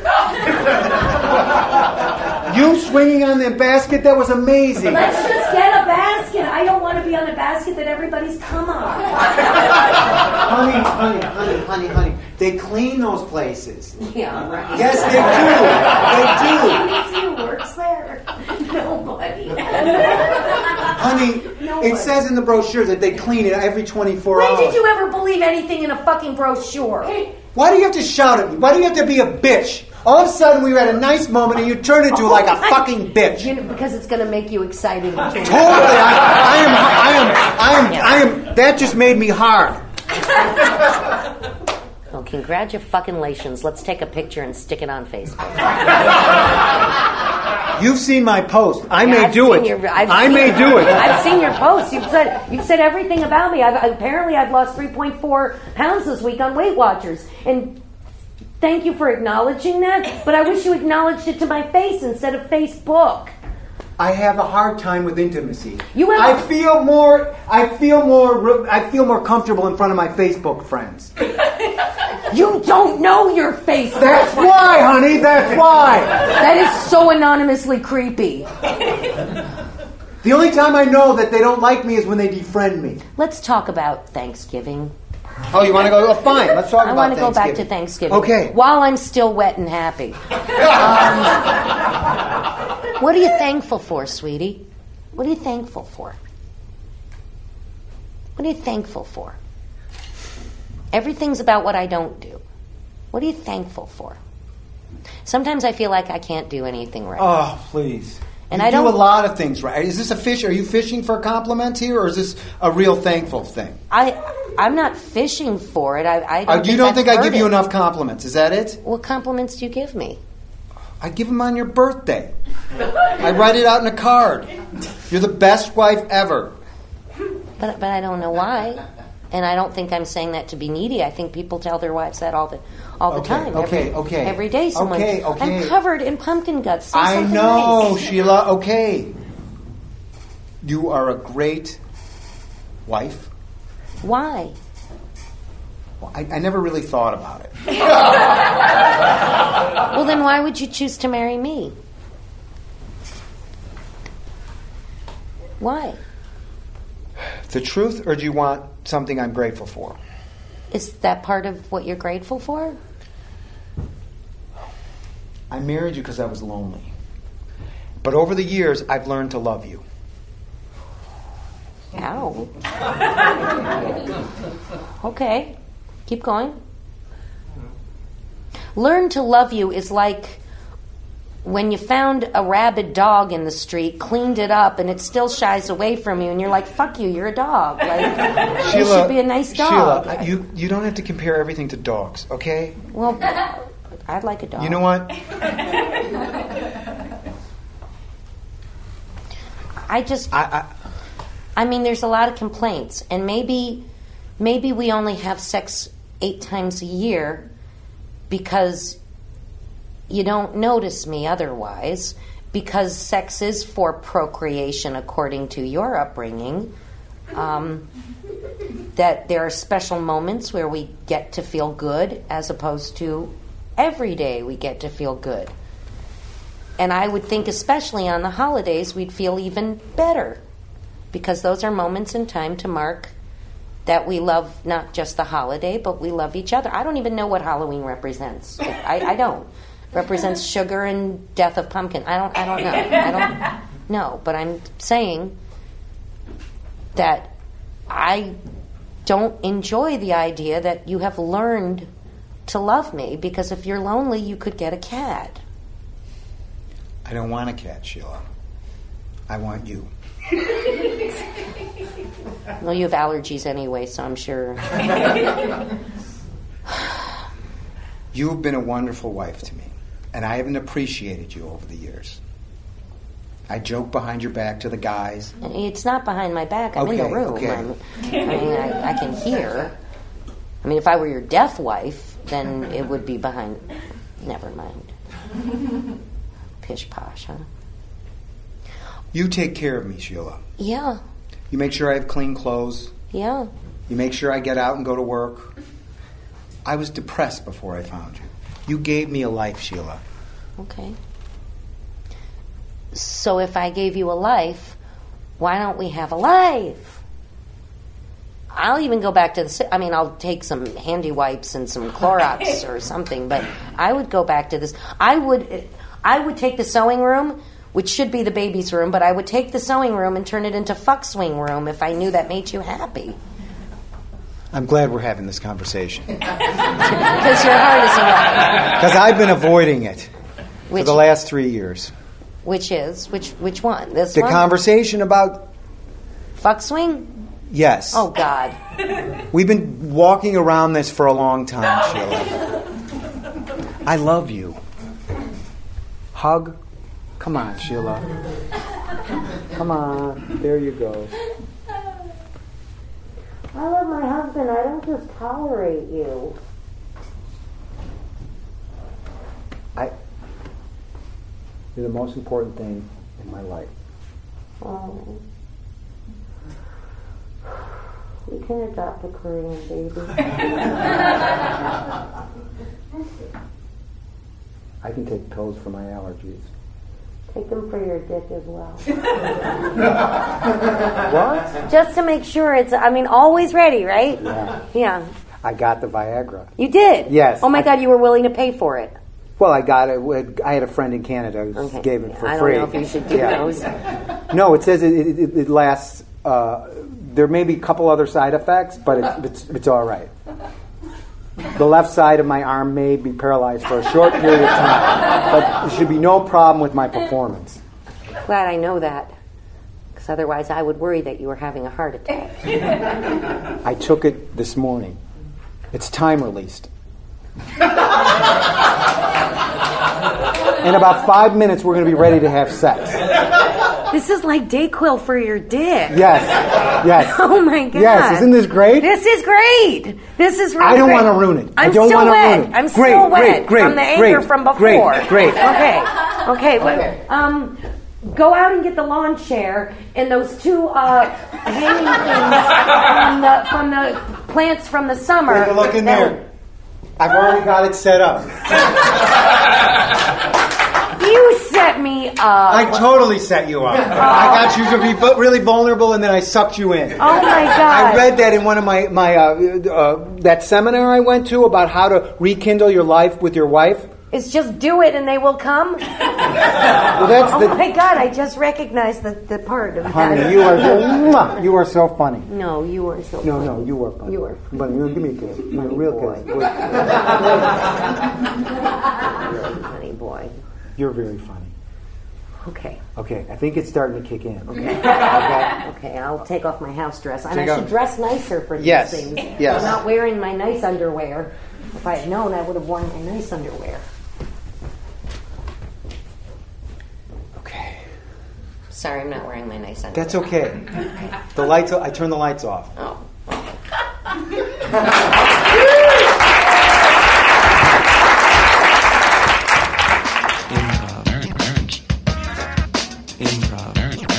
You swinging on that basket, that was amazing. Let's just get a basket. I don't want to be on a basket that everybody's come on. Honey, honey, honey, honey, honey. They clean those places. Yeah, right. Yes, they do. They do. Who works there? Nobody. Honey, Nobody. it says in the brochure that they clean it every twenty-four When hours. did you ever believe anything in a fucking brochure? Why do you have to shout at me? Why do you have to be a bitch? All of a sudden we were at a nice moment and you turn into like a fucking bitch. You know, because it's going to make you excited. Totally. I, I am, I am, I am, I am, that just made me hard. Well, congratulations. Let's take a picture and stick it on Facebook. You've seen my post. I Yeah, may I've do seen it. your- I've I seen- may do it. I've seen your posts. You've said you've said everything about me. I've, apparently, I've lost three point four pounds this week on Weight Watchers, and thank you for acknowledging that. But I wish you acknowledged it to my face instead of Facebook. I have a hard time with intimacy. You have I a- feel more. I feel more. I feel more comfortable in front of my Facebook friends. You don't know your face. That's why, honey. That's why. That is so anonymously creepy. The only time I know that they don't like me is when they defriend me. Let's talk about Thanksgiving. Oh, you want to go? Oh, fine. Let's talk I about want to go back to Thanksgiving. Thanksgiving. Okay. While I'm still wet and happy. Um, what are you thankful for, sweetie? What are you thankful for? What are you thankful for? Everything's about what I don't do. What are you thankful for? Sometimes I feel like I can't do anything right. Oh, please. And you I don't do a lot of things right. Is this a fish? Are you fishing for compliments here, or is this a real thankful thing? I I'm not fishing for it. I, I don't Uh, you think don't I've think I heard give you it. enough compliments? Is that it? What compliments do you give me? I give them on your birthday. I write it out in a card. You're the best wife ever. But but I don't know why. And I don't think I'm saying that to be needy. I think people tell their wives that all the all the Okay, time. okay, every, okay. Every day someone Okay, okay. I'm covered in pumpkin guts. Say I something know, nice. Sheila. Okay. You are a great wife. Why? Well, I, I never really thought about it. Well, then why would you choose to marry me? Why? The truth, or do you want something I'm grateful for? Is that part of what you're grateful for? I married you because I was lonely. But over the years, I've learned to love you. Ow. Okay. Keep going. Learn to love you is like when you found a rabid dog in the street, cleaned it up, and it still shies away from you, and you're like, fuck you, you're a dog. Like, you should be a nice dog. Sheila, you, you don't have to compare everything to dogs, okay? Well, I'd like a dog. You know what? I just... I, I I mean, there's a lot of complaints, and maybe, maybe we only have sex eight times a year because you don't notice me otherwise, because sex is for procreation according to your upbringing. Um, that there are special moments where we get to feel good, as opposed to every day we get to feel good. And I would think, especially on the holidays, we'd feel even better. Because those are moments in time to mark that we love not just the holiday, but we love each other. I don't even know what Halloween represents. I, I don't. Represents sugar and death of pumpkin. I don't. I don't know. I don't know. But I'm saying that I don't enjoy the idea that you have learned to love me. Because if you're lonely, you could get a cat. I don't want a cat, Sheila. I want you. Well, you have allergies anyway, so I'm sure. You've been a wonderful wife to me, and I haven't appreciated you over the years. I joke behind your back to the guys. It's not behind my back. I'm in Okay, the room. okay. I'm, I mean, I, I can hear. I mean, if I were your deaf wife, then it would be behind. Never mind. Pish posh, huh? You take care of me, Sheila. Yeah, You make sure I have clean clothes. yeah. You make sure I get out and go to work. I was depressed before I found you. You gave me a life, Sheila. Okay. So if I gave you a life, why don't we have a life? I'll even go back to the... si- I mean, I'll take some handy wipes and some Clorox or something, but I would go back to this. I would, I would take the sewing room, which should be the baby's room, but I would take the sewing room and turn it into fuck swing room if I knew that made you happy. I'm glad we're having this conversation. Because your heart is in Because I've been avoiding it for Which- the last three years. Which is? Which which one? This The one? conversation about, Fuck swing? yes. Oh, God. We've been walking around this for a long time, Sheila. I love you. Hug. Come on, Sheila. Come on. There you go. I love my husband. I don't just tolerate you. I. You're the most important thing in my life. Oh. We can adopt a Korean baby. I can take pills for my allergies. Take them for your dick as well. What? Just to make sure it's, I mean, always ready, right? Yeah. Yeah. I got the Viagra. You did? Yes. Oh my I- God, you were willing to pay for it. Well, I got it. with- I had a friend in Canada who Okay. gave it for I don't free. know if you should do Yeah. those. No, it says it, it, it, it lasts. Uh, there may be a couple other side effects, but it's, it's it's all right. The left side of my arm may be paralyzed for a short period of time, but there should be no problem with my performance. Glad I know that. Because otherwise I would worry that you were having a heart attack. I took it this morning. It's time released. In about five minutes, we're going to be ready to have sex. This is like Dayquil for your dick. Yes, yes. Oh my God. Yes, isn't this great? This is great. This is really I don't great. want to ruin it. I'm I don't still want to wet. ruin it. I'm great, still wet great, great, from the great, anger from before. Great, great. Okay, okay. But, um, go out and get the lawn chair and those two uh, hanging things from the, from the plants from the summer. Take a look in that- there. I've already got it set up. You set me up. I totally set you up. I got you to be bu- really vulnerable, and then I sucked you in. Oh my God! I read that in one of my my uh, uh, that seminar I went to about how to rekindle your life with your wife. It's just do it and they will come. Well, that's Oh the my God! I just recognized the, the part of honey. that. You are mwah, you are so funny. No, you are so. No, funny. no, you are funny. You are But you give me a kiss. You're a real boy. kiss. Really funny boy. You're very funny. Okay. Okay, I think it's starting to kick in. Okay. Okay. Okay, I'll take off my house dress. And Take I off- should dress nicer for these Yes, things. yes. I'm not wearing my nice underwear. If I had known, I would have worn my nice underwear. Okay. Sorry, I'm not wearing my nice underwear. That's okay. The lights. I turn the lights off. Oh. Improv.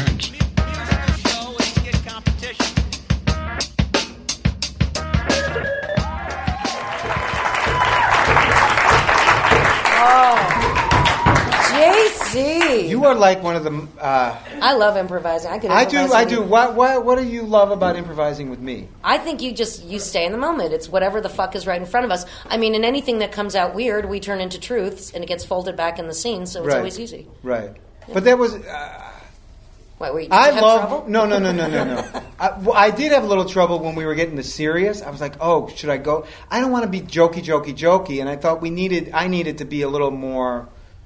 J C. You are like one of the. Uh, I love improvising. I could. I do. improvise I with do. you. What, what? What do you love about improvising with me? I think you just you stay in the moment. It's whatever the fuck is right in front of us. I mean, in anything that comes out weird, we turn into truths, and it gets folded back in the scene, so it's Right. always easy. Right. But that was. Uh, Why, were you, did I you have love. trouble? No, no, no, no, no, no. I, well, I did have a little trouble when we were getting to serious. I was like, oh, should I go? I don't want to be jokey, jokey, jokey, and I thought we needed. I needed to be a little more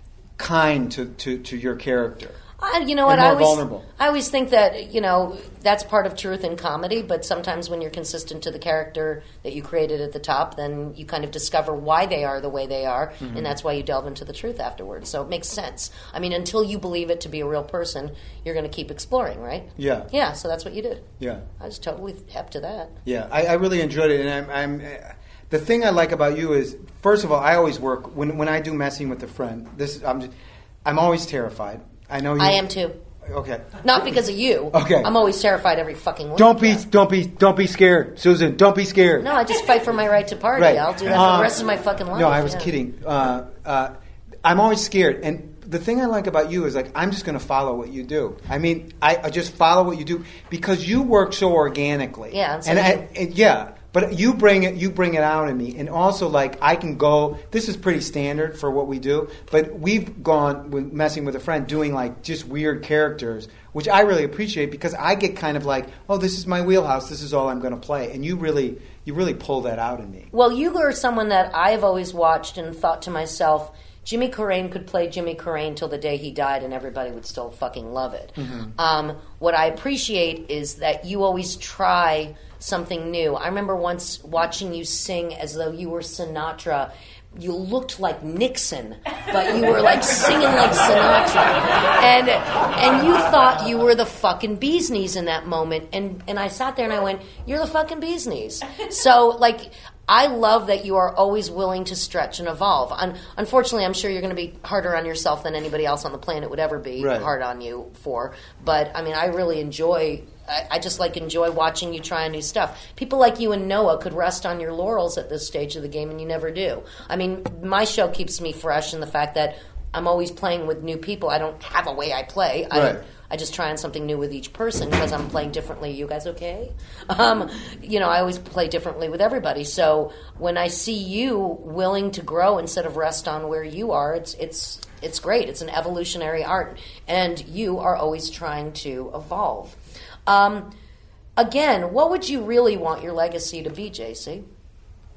kind to, to, to your character. I, you know what? And I more always, vulnerable. I always think that you know that's part of truth in comedy. But sometimes when you're consistent to the character that you created at the top, then you kind of discover why they are the way they are, Mm-hmm. and that's why you delve into the truth afterwards. So it makes sense. I mean, until you believe it to be a real person, you're going to keep exploring, right? Yeah. Yeah. So that's what you did. Yeah. I was totally hep to that. Yeah, I, I really enjoyed it, and I'm, I'm. Uh, the thing I like about you is, first of all, I always work when when I do messing with a friend. This I'm just, I'm always terrified. I know you. I am too. Okay. Not because of you. Okay. I'm always terrified every fucking week. Don't be, Yeah. don't be, don't be scared, Susan. Don't be scared. No, I just fight for my right to party. Right. I'll do that for Um, the rest of my fucking life. No, I was yeah. kidding. Uh, uh, I'm always scared, and the thing I like about you is like I'm just going to follow what you do. I mean, I, I just follow what you do because you work so organically. Yeah, and so and, do I, you. and yeah, but you bring it, you bring it out in me, and also like I can go. This is pretty standard for what we do, but we've gone with messing with a friend, doing like just weird characters, which I really appreciate because I get kind of like, oh, this is my wheelhouse. This is all I'm going to play, and you really, you really pull that out in me. Well, you are someone that I've always watched and thought to myself, Jimmy Carrane could play Jimmy Carrane till the day he died and everybody would still fucking love it. Mm-hmm. Um, what I appreciate is that you always try something new. I remember once watching you sing as though you were Sinatra. You looked like Nixon, but you were like singing like Sinatra, and and you thought you were the fucking bee's knees in that moment. And and I sat there and I went, "You're the fucking bee's knees." So like, I love that you are always willing to stretch and evolve. Un- unfortunately, I'm sure you're going to be harder on yourself than anybody else on the planet would ever be Right. hard on you for. But I mean, I really enjoy. I, I just like enjoy watching you try new stuff. People like you and Noah could rest on your laurels at this stage of the game, and you never do. I mean, my show keeps me fresh in the fact that I'm always playing with new people. I don't have a way I play. I, Right. I just try on something new with each person because I'm playing differently. You guys okay? Um, you know, I always play differently with everybody. So when I see you willing to grow instead of rest on where you are, it's it's it's great. It's an evolutionary art, and you are always trying to evolve. Um, again, what would you really want your legacy to be, J C?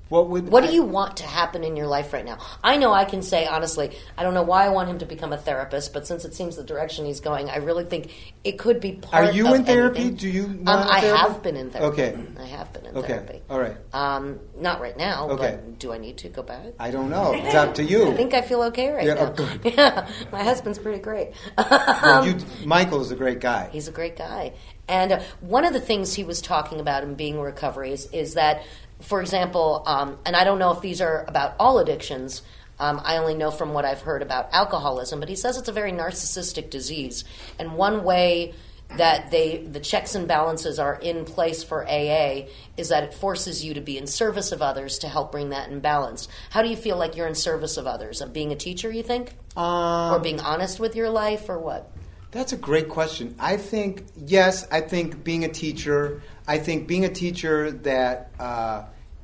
What would What do I- you want to happen in your life right now? I know I can say, honestly, I don't know why I want him to become a therapist, but since it seems the direction he's going, I really think it could be part Are you of in therapy? anything. Do you Um, want I therapy? have been in therapy. Okay. I have been in Okay. therapy. All right. Um, not right now, Okay. but do I need to go back? I don't know. It's up to you. I think I feel okay right Yeah, now. oh, good. Yeah, my husband's pretty great. Well, you, Michael is a great guy. He's a great guy. And uh, one of the things he was talking about in being in recovery is, is that, for example, um, and I don't know if these are about all addictions, um, I only know from what I've heard about alcoholism, but he says it's a very narcissistic disease. And one way that they the checks and balances are in place for A A is that it forces you to be in service of others to help bring that in balance. How do you feel like you're in service of others? Of being a teacher, you think? Um, Or being honest with your life, or what? That's a great question. I think, yes, I think being a teacher, I think being a teacher that uh,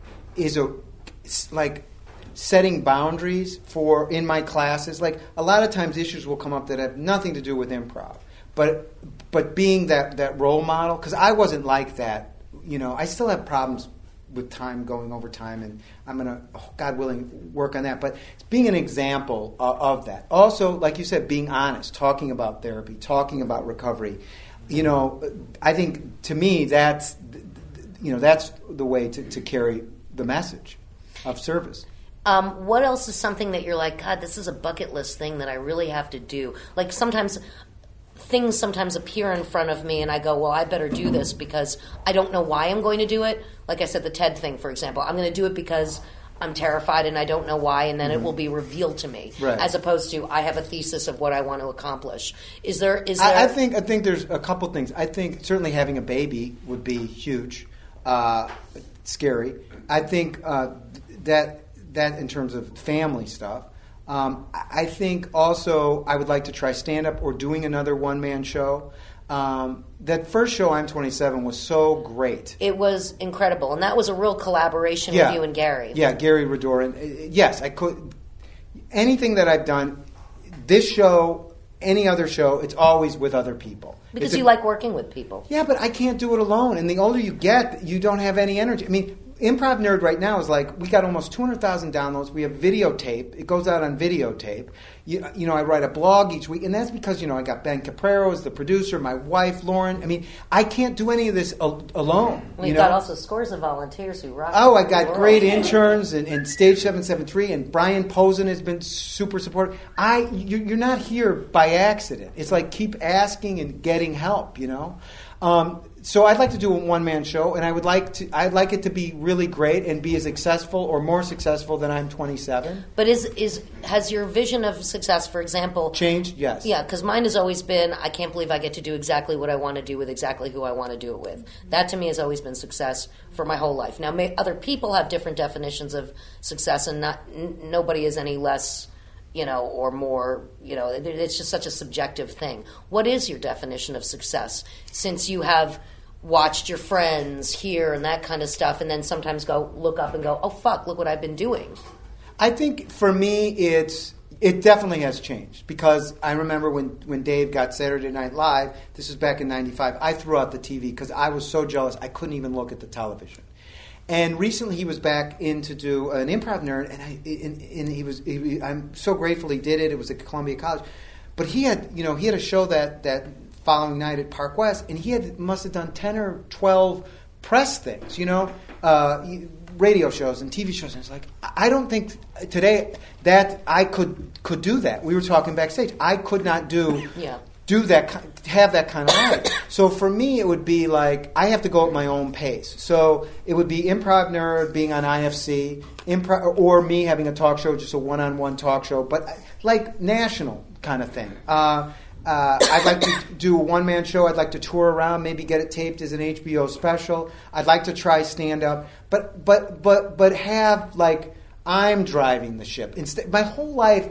is a, like, setting boundaries for, in my classes, like, a lot of times issues will come up that have nothing to do with improv. But, but being that, that role model, because I wasn't like that, you know, I still have problems with time going over time, and I'm going to, oh, God willing, work on that. But being an example of, of that. Also, like you said, being honest, talking about therapy, talking about recovery. You know, I think to me that's, you know, that's the way to, to carry the message of service. Um, what else is something that you're like, God, this is a bucket list thing that I really have to do? Like sometimes things sometimes appear in front of me and I go, well, I better do this because I don't know why I'm going to do it. Like I said, the TED thing, for example. I'm going to do it because I'm terrified and I don't know why, and then mm-hmm. it will be revealed to me. Right. As opposed to I have a thesis of what I want to accomplish. Is there? Is there? I, I think I think there's a couple things. I think certainly having a baby would be huge, uh, scary. I think uh, that that in terms of family stuff. Um, I think also I would like to try stand-up or doing another one-man show. Um, that first show, I'm twenty-seven, was so great. It was incredible, and that was a real collaboration yeah. with you and Gary. Yeah, Gary Radorin. Uh, yes, I could. Anything that I've done, this show, any other show, it's always with other people. Because it's you a, like working with people. Yeah, but I can't do it alone. And the older you get, you don't have any energy. I mean, Improv Nerd right now is like, we got almost two hundred thousand downloads. We have videotape. It goes out on videotape. You, you know, I write a blog each week. And that's because, you know, I got Ben Caprero as the producer, my wife, Lauren. I mean, I can't do any of this al- alone. We've you know? got also scores of volunteers who rock. Oh, I the got world. great interns and, and Stage seven seven three, and Brian Posen has been super supportive. I, you, you're not here by accident. It's like keep asking and getting help, you know? Um, so I'd like to do a one-man show, and I would like to. I'd like it to be really great and be as successful or more successful than I'm twenty-seven. But is is has your vision of success, for example, Changed? Yes. Yeah, because mine has always been, I can't believe I get to do exactly what I want to do with exactly who I want to do it with. That to me has always been success for my whole life. Now, may, other people have different definitions of success, and not n- nobody is any less, you know, or more, you know, it, it's just such a subjective thing. What is your definition of success? Since you have watched your friends here and that kind of stuff, and then sometimes go look up and go, oh, fuck, look what I've been doing. I think for me, it's it definitely has changed because I remember when, when Dave got Saturday Night Live, this was back in ninety-five, I threw out the T V because I was so jealous I couldn't even look at the television. And recently he was back in to do an Improv Nerd, and, I, and, and he was he, I'm so grateful he did it. It was at Columbia College. But he had, you know, he had a show that, that following night at Park West, and he had must have done ten or twelve press things, you know, uh, radio shows and T V shows. And it's like, I don't think today that I could could do that. We were talking backstage. I could not do Yeah. do that, have that kind of life. So for me, it would be like I have to go at my own pace. So it would be Improv Nerd being on I F C, improv, or me having a talk show, just a one-on-one talk show, but like national kind of thing. Uh, uh, I'd like to do a one-man show. I'd like to tour around, maybe get it taped as an H B O special. I'd like to try stand-up, but but but but have like I'm driving the ship. Instead, my whole life,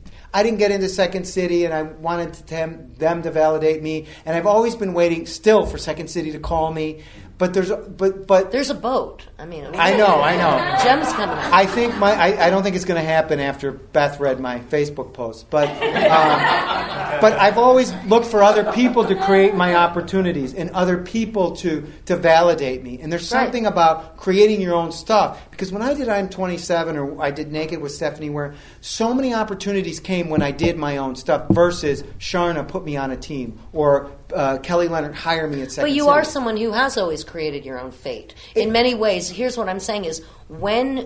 I didn't get into Second City, and I wanted to them, them to validate me. And I've always been waiting still for Second City to call me. But there's, a, but but There's a boat. I mean, I know, I know. Jem's coming out. I think my I, I don't think it's going to happen after Beth read my Facebook post, but um, but I've always looked for other people to create my opportunities and other people to to validate me. And there's something Right. about creating your own stuff, because when I did I'm twenty-seven or I did Naked with Stephanie Ware, so many opportunities came when I did my own stuff versus Sharna put me on a team or uh, Kelly Leonard hire me at Second But you City. are someone who has always created your own fate. In many ways, here's what I'm saying is when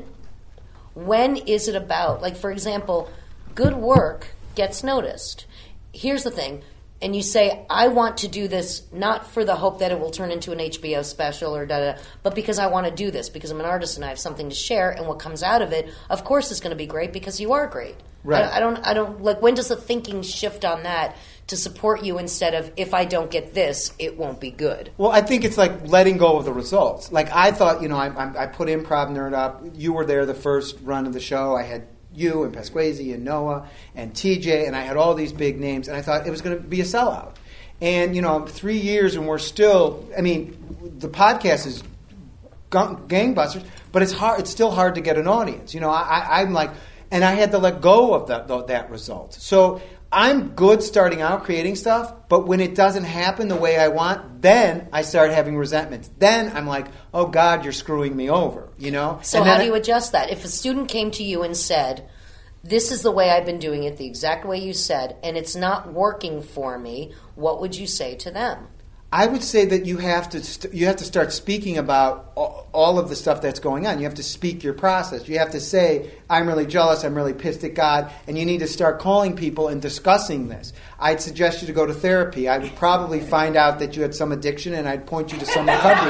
when is it about, like, for example, good work gets noticed. Here's the thing. And you say, I want to do this not for the hope that it will turn into an H B O special or da da, but because I want to do this, because I'm an artist and I have something to share, and what comes out of it, of course, is going to be great because you are great. Right. I, I don't, I don't, like, when does the thinking shift on that to support you instead of, if I don't get this, it won't be good? Well, I think it's like letting go of the results. Like I thought, you know, I, I, I put Improv Nerd up. You were there the first run of the show. I had you and Pasquazi and Noah and T J, and I had all these big names, and I thought it was going to be a sellout. And, you know, three years and we're still, I mean, the podcast is gang- gangbusters, but it's hard. It's still hard to get an audience. You know, I, I, I'm like, and I had to let go of that, that result. So I'm good starting out creating stuff, but when it doesn't happen the way I want, then I start having resentments. Then I'm like, oh, God, you're screwing me over, you know? So And how then do you I- adjust that? If a student came to you and said, this is the way I've been doing it, the exact way you said, and it's not working for me, what would you say to them? I would say that you have to st- you have to start speaking about all, all of the stuff that's going on. You have to speak your process. You have to say, I'm really jealous, I'm really pissed at God, and you need to start calling people and discussing this. I'd suggest you to go to therapy. I would probably find out that you had some addiction, and I'd point you to some recovery.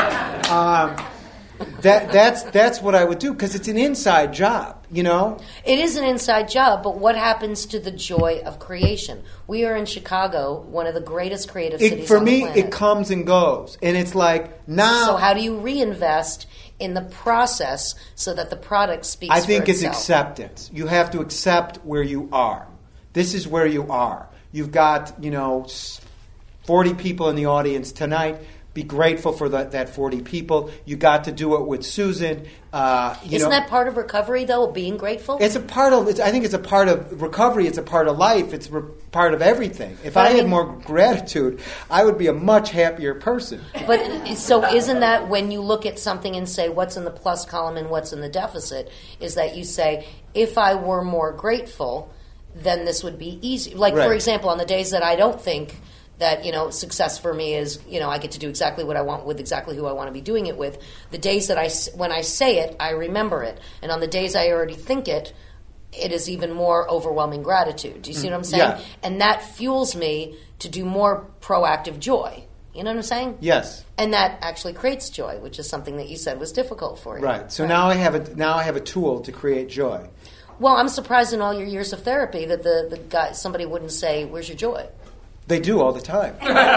um, that that's that's what I would do, because it's an inside job, you know? It is an inside job, but what happens to the joy of creation? We are in Chicago, one of the greatest creative It, cities for on me, the planet. it comes and goes. And it's like, now... So how do you reinvest in the process so that the product speaks I think for it's itself? acceptance. You have to accept where you are. This is where you are. You've got, you know, forty people in the audience tonight. Be grateful for that, that forty people. You got to do it with Susan. Uh, you Isn't know, that part of recovery, though, being grateful? It's a part of. It's, I think it's a part of recovery. It's a part of life. It's re- part of everything. If But I, I had mean- more gratitude, I would be a much happier person. But so isn't that when you look at something and say what's in the plus column and what's in the deficit, is that you say, if I were more grateful, then this would be easy. Like, Right. for example, on the days that I don't think that, you know, success for me is, you know, I get to do exactly what I want with exactly who I want to be doing it with. The days that I, s- when I say it, I remember it. And on the days I already think it, it is even more overwhelming gratitude. Do you see what I'm saying? Yeah. And that fuels me to do more proactive joy. You know what I'm saying? Yes. And that actually creates joy, which is something that you said was difficult for you. Right. So now I have a now I have a tool to create joy. Well, I'm surprised in all your years of therapy that the, the guy somebody wouldn't say, "Where's your joy?" They do all the time.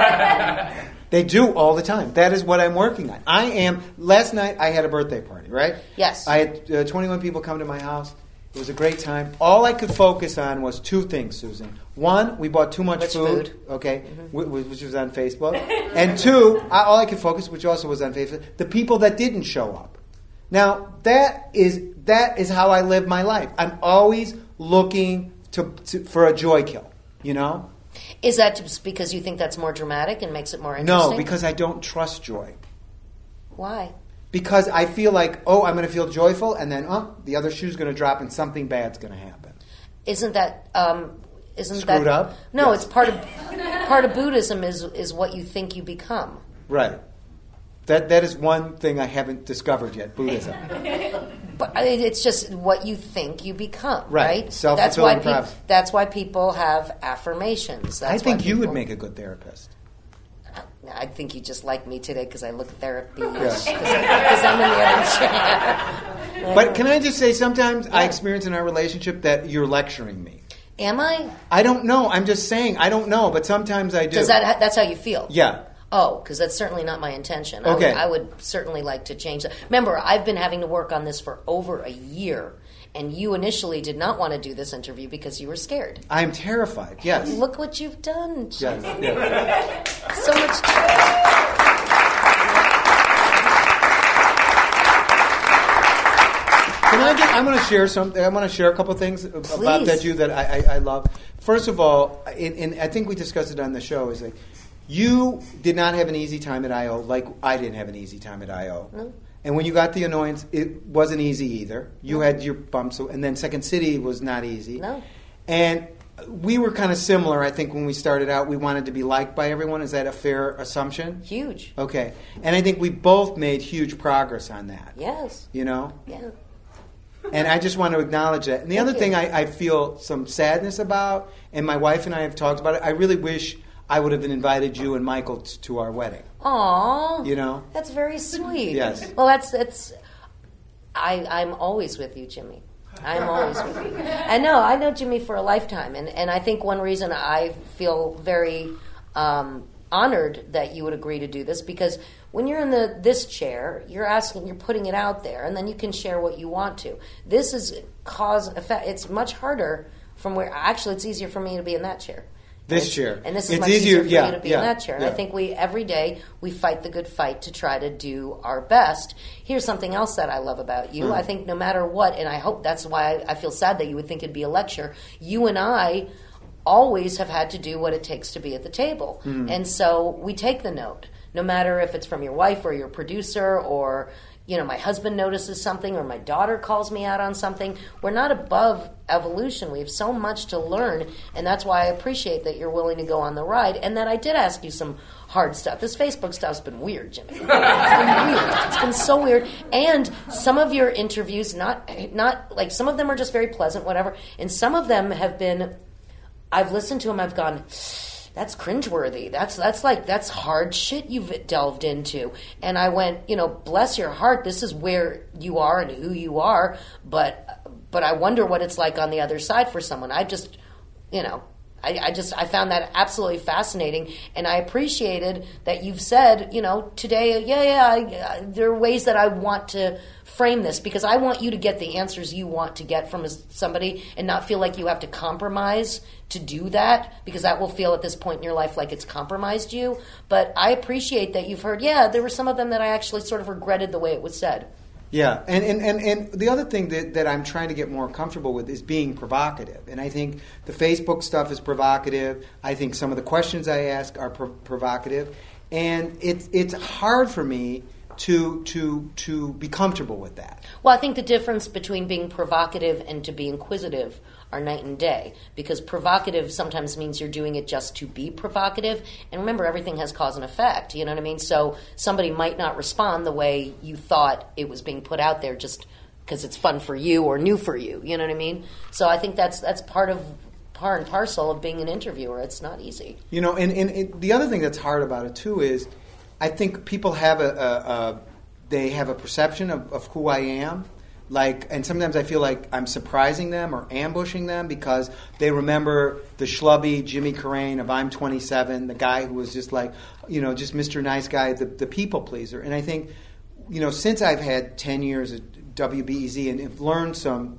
They do all the time. That is what I'm working on. I am. Last night I had a birthday party, right? Yes. I had uh, twenty-one people come to my house. It was a great time. All I could focus on was two things, Susan. One, we bought too much Which food, food? okay, wh- wh- which was on Facebook. And two, I, all I could focus, which also was on Facebook, the people that didn't show up. Now that is that is how I live my life. I'm always looking to, to for a joy kill. You know. Is that just because you think that's more dramatic and makes it more interesting? No, because I don't trust joy. Why? Because I feel like, oh, I'm going to feel joyful, and then, oh, the other shoe's going to drop, and something bad's going to happen. Isn't that um, isn't Screwed that up? No, Yes. it's part of part of Buddhism is is what you think you become. Right. That that is one thing I haven't discovered yet. Buddhism. But I- it's just what you think you become, Right. right? Self-fulfilling that's why peop- prophecy. that's why people have affirmations. That's I think why you would people- make a good therapist. I think you just like me today because I look therapy because Yes. I'm in the other chair. But can I just say, sometimes I experience in our relationship that you're lecturing me. Am I? I don't know. I'm just saying, I don't know, but sometimes I do. Does that? That's how you feel? Yeah. Oh, because that's certainly not my intention. I Okay. would, I would certainly like to change that. Remember, I've been having to work on this for over a year, and you initially did not want to do this interview because you were scared. I'm terrified, yes. Look what you've done. Yes. Yeah. So much. Can I get, I'm going to share something. I want to share a couple things about Please. that you that I, I, I love. First of all, and, and I think we discussed it on the show, is like you did not have an easy time at I O like I didn't have an easy time at I O. No. And when you got the annoyance, it wasn't easy either. You No. had your bumps, and then Second City was not easy. No. And we were kind of similar, I think, when we started out. We wanted to be liked by everyone. Is that a fair assumption? Huge. Okay. And I think we both made huge progress on that. Yes. You know? Yeah. And I just want to acknowledge that. And the Thank other you. thing I, I feel some sadness about, and my wife and I have talked about it, I really wish I would have invited you and Michael t- to our wedding. Aw. You know? That's very sweet. Yes. Well, that's that's. I I'm always with you, Jimmy. I'm always with you. I know. I know Jimmy for a lifetime, and and I think one reason I feel very um, honored that you would agree to do this, because when you're in the this chair, you're asking, you're putting it out there, and then you can share what you want to. This is cause effect. It's much harder from where. Actually, it's easier for me to be in that chair. This And- chair. and this is It's much easier- easier, for yeah, you to be yeah, in that chair. And yeah. I think we every day we fight the good fight to try to do our best. Here's something else that I love about you. Mm. I think no matter what, and I hope that's why I, I feel sad that you would think it'd be a lecture. You and I always have had to do what it takes to be at the table, Mm. and so we take the note, no matter if it's from your wife or your producer or. You know, my husband notices something or my daughter calls me out on something. We're not above evolution. We have so much to learn, and that's why I appreciate that you're willing to go on the ride and that I did ask you some hard stuff. This Facebook stuff's been weird, Jimmy. It's been weird. It's been so weird. And some of your interviews, not not like some of them are just very pleasant, whatever, and some of them have been, I've listened to them, I've gone, that's cringeworthy. That's that's like that's hard shit you've delved into. And I went, you know, bless your heart. This is where you are and who you are. But but I wonder what it's like on the other side for someone. I just, you know, I, I just I found that absolutely fascinating, and I appreciated that you've said, you know, today, yeah, yeah, I, I, there are ways that I want to frame this because I want you to get the answers you want to get from somebody and not feel like you have to compromise to do that, because that will feel at this point in your life like it's compromised you. But I appreciate that you've heard, yeah, there were some of them that I actually sort of regretted the way it was said. Yeah, and, and, and, and the other thing that, that I'm trying to get more comfortable with is being provocative. And I think the Facebook stuff is provocative. I think some of the questions I ask are pro- provocative. And it's it's hard for me to to to be comfortable with that. Well, I think the difference between being provocative and to be inquisitive are night and day, because provocative sometimes means you're doing it just to be provocative, and remember, everything has cause and effect, you know what I mean? So somebody might not respond the way you thought it was being put out there just because it's fun for you or new for you, you know what I mean? So I think that's that's part of part and parcel of being an interviewer. It's not easy. You know, and, and it, the other thing that's hard about it too is I think people have a, a, a they have a perception of, of who I am. Like, and sometimes I feel like I'm surprising them or ambushing them because they remember the schlubby Jimmy Carrane of I'm twenty-seven, the guy who was just like, you know, just Mister Nice Guy, the, the people pleaser. And I think, you know, since I've had ten years at W B E Z and have learned some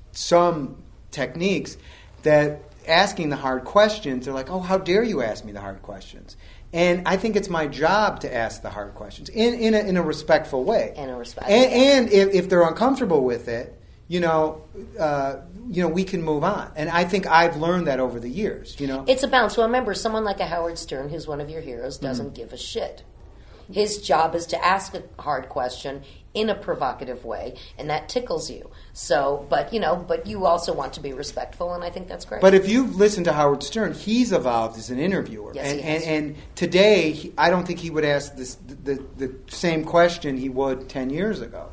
some techniques, that asking the hard questions, they're like, oh, how dare you ask me the hard questions? And I think it's my job to ask the hard questions in in a, in a respectful way. In a respectful and, way. and if, if they're uncomfortable with it, you know, uh, you know, we can move on. And I think I've learned that over the years. You know, It's a balance. Well, remember, someone like a Howard Stern, who's one of your heroes, doesn't Mm-hmm. give a shit. His job is to ask a hard question in a provocative way, and that tickles you. So, but you know, but you also want to be respectful, and I think that's great. but if you've listened to Howard Stern, he's evolved as an interviewer. Yes, and, he has. and and today, he, I don't think he would ask this, the, the the same question he would ten years ago.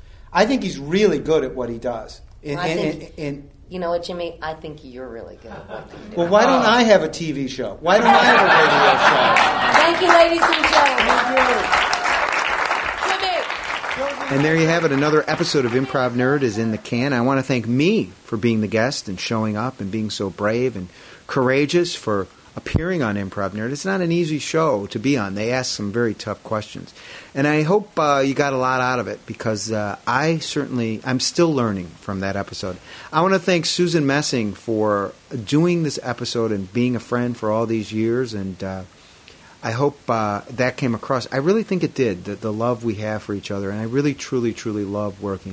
I think he's really good at what he does. And, I and, think- and, and, you know what, Jimmy? I think you're really good at what you do. well, why don't I have a T V show? Why don't I have a radio show? Thank you, ladies and gentlemen. And there you have it. Another episode of Improv Nerd is in the can. I want to thank me for being the guest and showing up and being so brave and courageous for appearing on Improv Nerd. It's not an easy show to be on. They ask some very tough questions. And I hope uh, you got a lot out of it, because uh, I certainly, I'm still learning from that episode. I want to thank Susan Messing for doing this episode and being a friend for all these years, and uh, I hope uh, that came across. I really think it did, the, the love we have for each other, and I really, truly, truly love working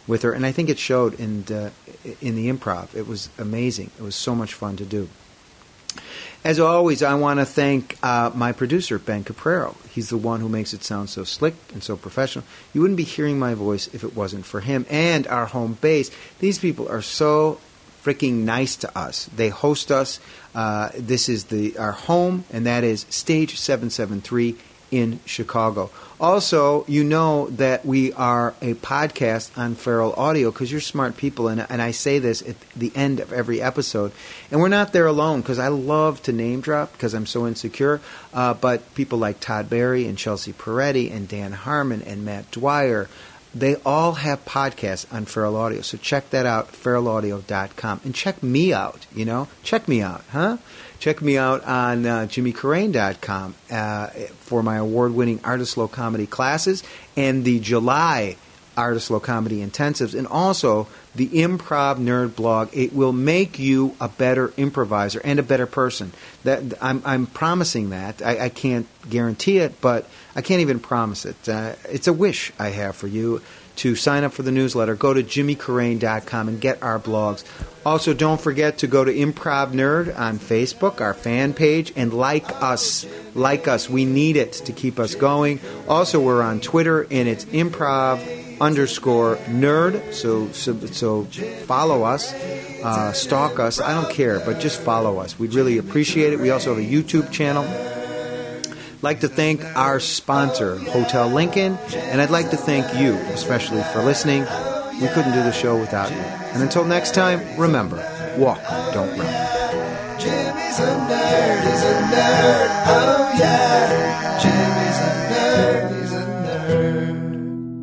with her, and I think it showed in the, in the improv. It was amazing. It was so much fun to do. As always, I want to thank uh, my producer, Ben Caprero. He's the one who makes it sound so slick and so professional. You wouldn't be hearing my voice if it wasn't for him. And our home base. These people are so freaking nice to us. They host us. Uh, this is the our home, and that is Stage seven seven three in Chicago. Also, you know that we are a podcast on Feral Audio because you're smart people, and, and I say this at the end of every episode. And we're not there alone because I love to name drop because I'm so insecure, uh, but people like Todd Barry and Chelsea Peretti and Dan Harmon and Matt Dwyer, they all have podcasts on Feral Audio. So check that out, feral audio dot com. And check me out, you know? Check me out, huh? Check me out on uh, jimmy carrane dot com uh, for my award-winning Artist Low Comedy classes and the July Artist Low Comedy Intensives, and also the Improv Nerd blog. It will make you a better improviser and a better person. That I'm, I'm promising that. I, I can't guarantee it, but I can't even promise it. Uh, it's a wish I have for you to sign up for the newsletter. Go to jimmy carrane dot com and get our blogs. Also, don't forget to go to Improv Nerd on Facebook, our fan page, and like us. Like us. We need it to keep us going. Also, we're on Twitter, and it's improv underscore nerd. So, so, so follow us, uh, stalk us. I don't care, but just follow us. We'd really appreciate it. We also have a YouTube channel. I'd like to thank our sponsor, Hotel Lincoln, and I'd like to thank you, especially for listening. We couldn't do the show without you. And until next time, remember, walk, don't run. Jimmy's a nerd, he's a nerd, oh yeah. Jimmy's a nerd, he's a nerd.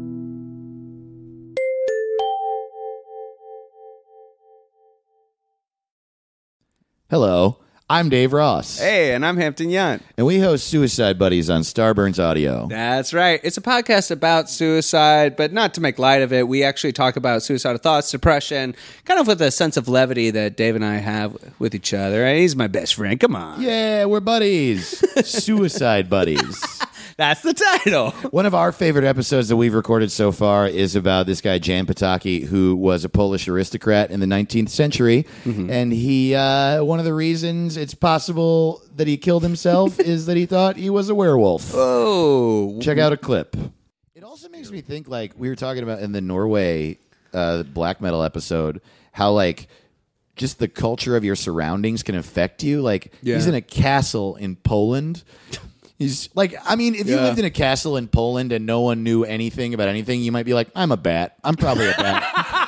Hello, I'm Dave Ross. Hey, and I'm Hampton Yount. And we host Suicide Buddies on Starburns Audio. That's right. It's a podcast about suicide, but not to make light of it. We actually talk about suicidal thoughts, depression, kind of with a sense of levity that Dave and I have with each other. He's my best friend. Come on. Yeah, we're buddies. Suicide Buddies. That's the title. One of our favorite episodes that we've recorded so far is about this guy, Jan Potocki, who was a Polish aristocrat in the nineteenth century. Mm-hmm. And he, uh, one of the reasons it's possible that he killed himself is that he thought he was a werewolf. Oh. Check out a clip. It also makes me think, like, we were talking about in the Norway uh, black metal episode, how, like, just the culture of your surroundings can affect you. Like, yeah. He's in a castle in Poland. He's like, I mean, if you yeah. lived in a castle in Poland and no one knew anything about anything, you might be like, I'm a bat. I'm probably a bat.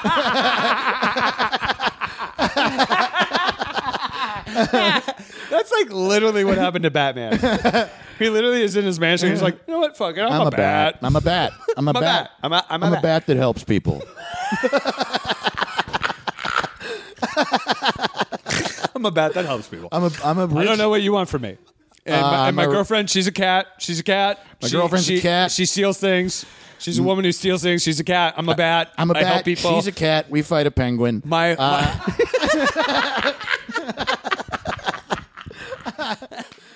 That's like literally what happened to Batman. He literally is in his mansion. He's like, you know what? Fuck it. I'm, I'm a, a bat. bat. I'm a bat. I'm a I'm a bat. bat. I'm a, I'm a I'm bat. a bat that helps people. I'm a bat that helps people. I'm a. I'm a. Rich, I don't know what you want from me. And my, Uh, and my I'm a- girlfriend, she's a cat. She's a cat. My She- girlfriend's a she- cat. She steals things. She's a woman who steals things. She's a cat. I'm a bat. I'm a I help bat. people. She's a cat. We fight a penguin. My, Uh, my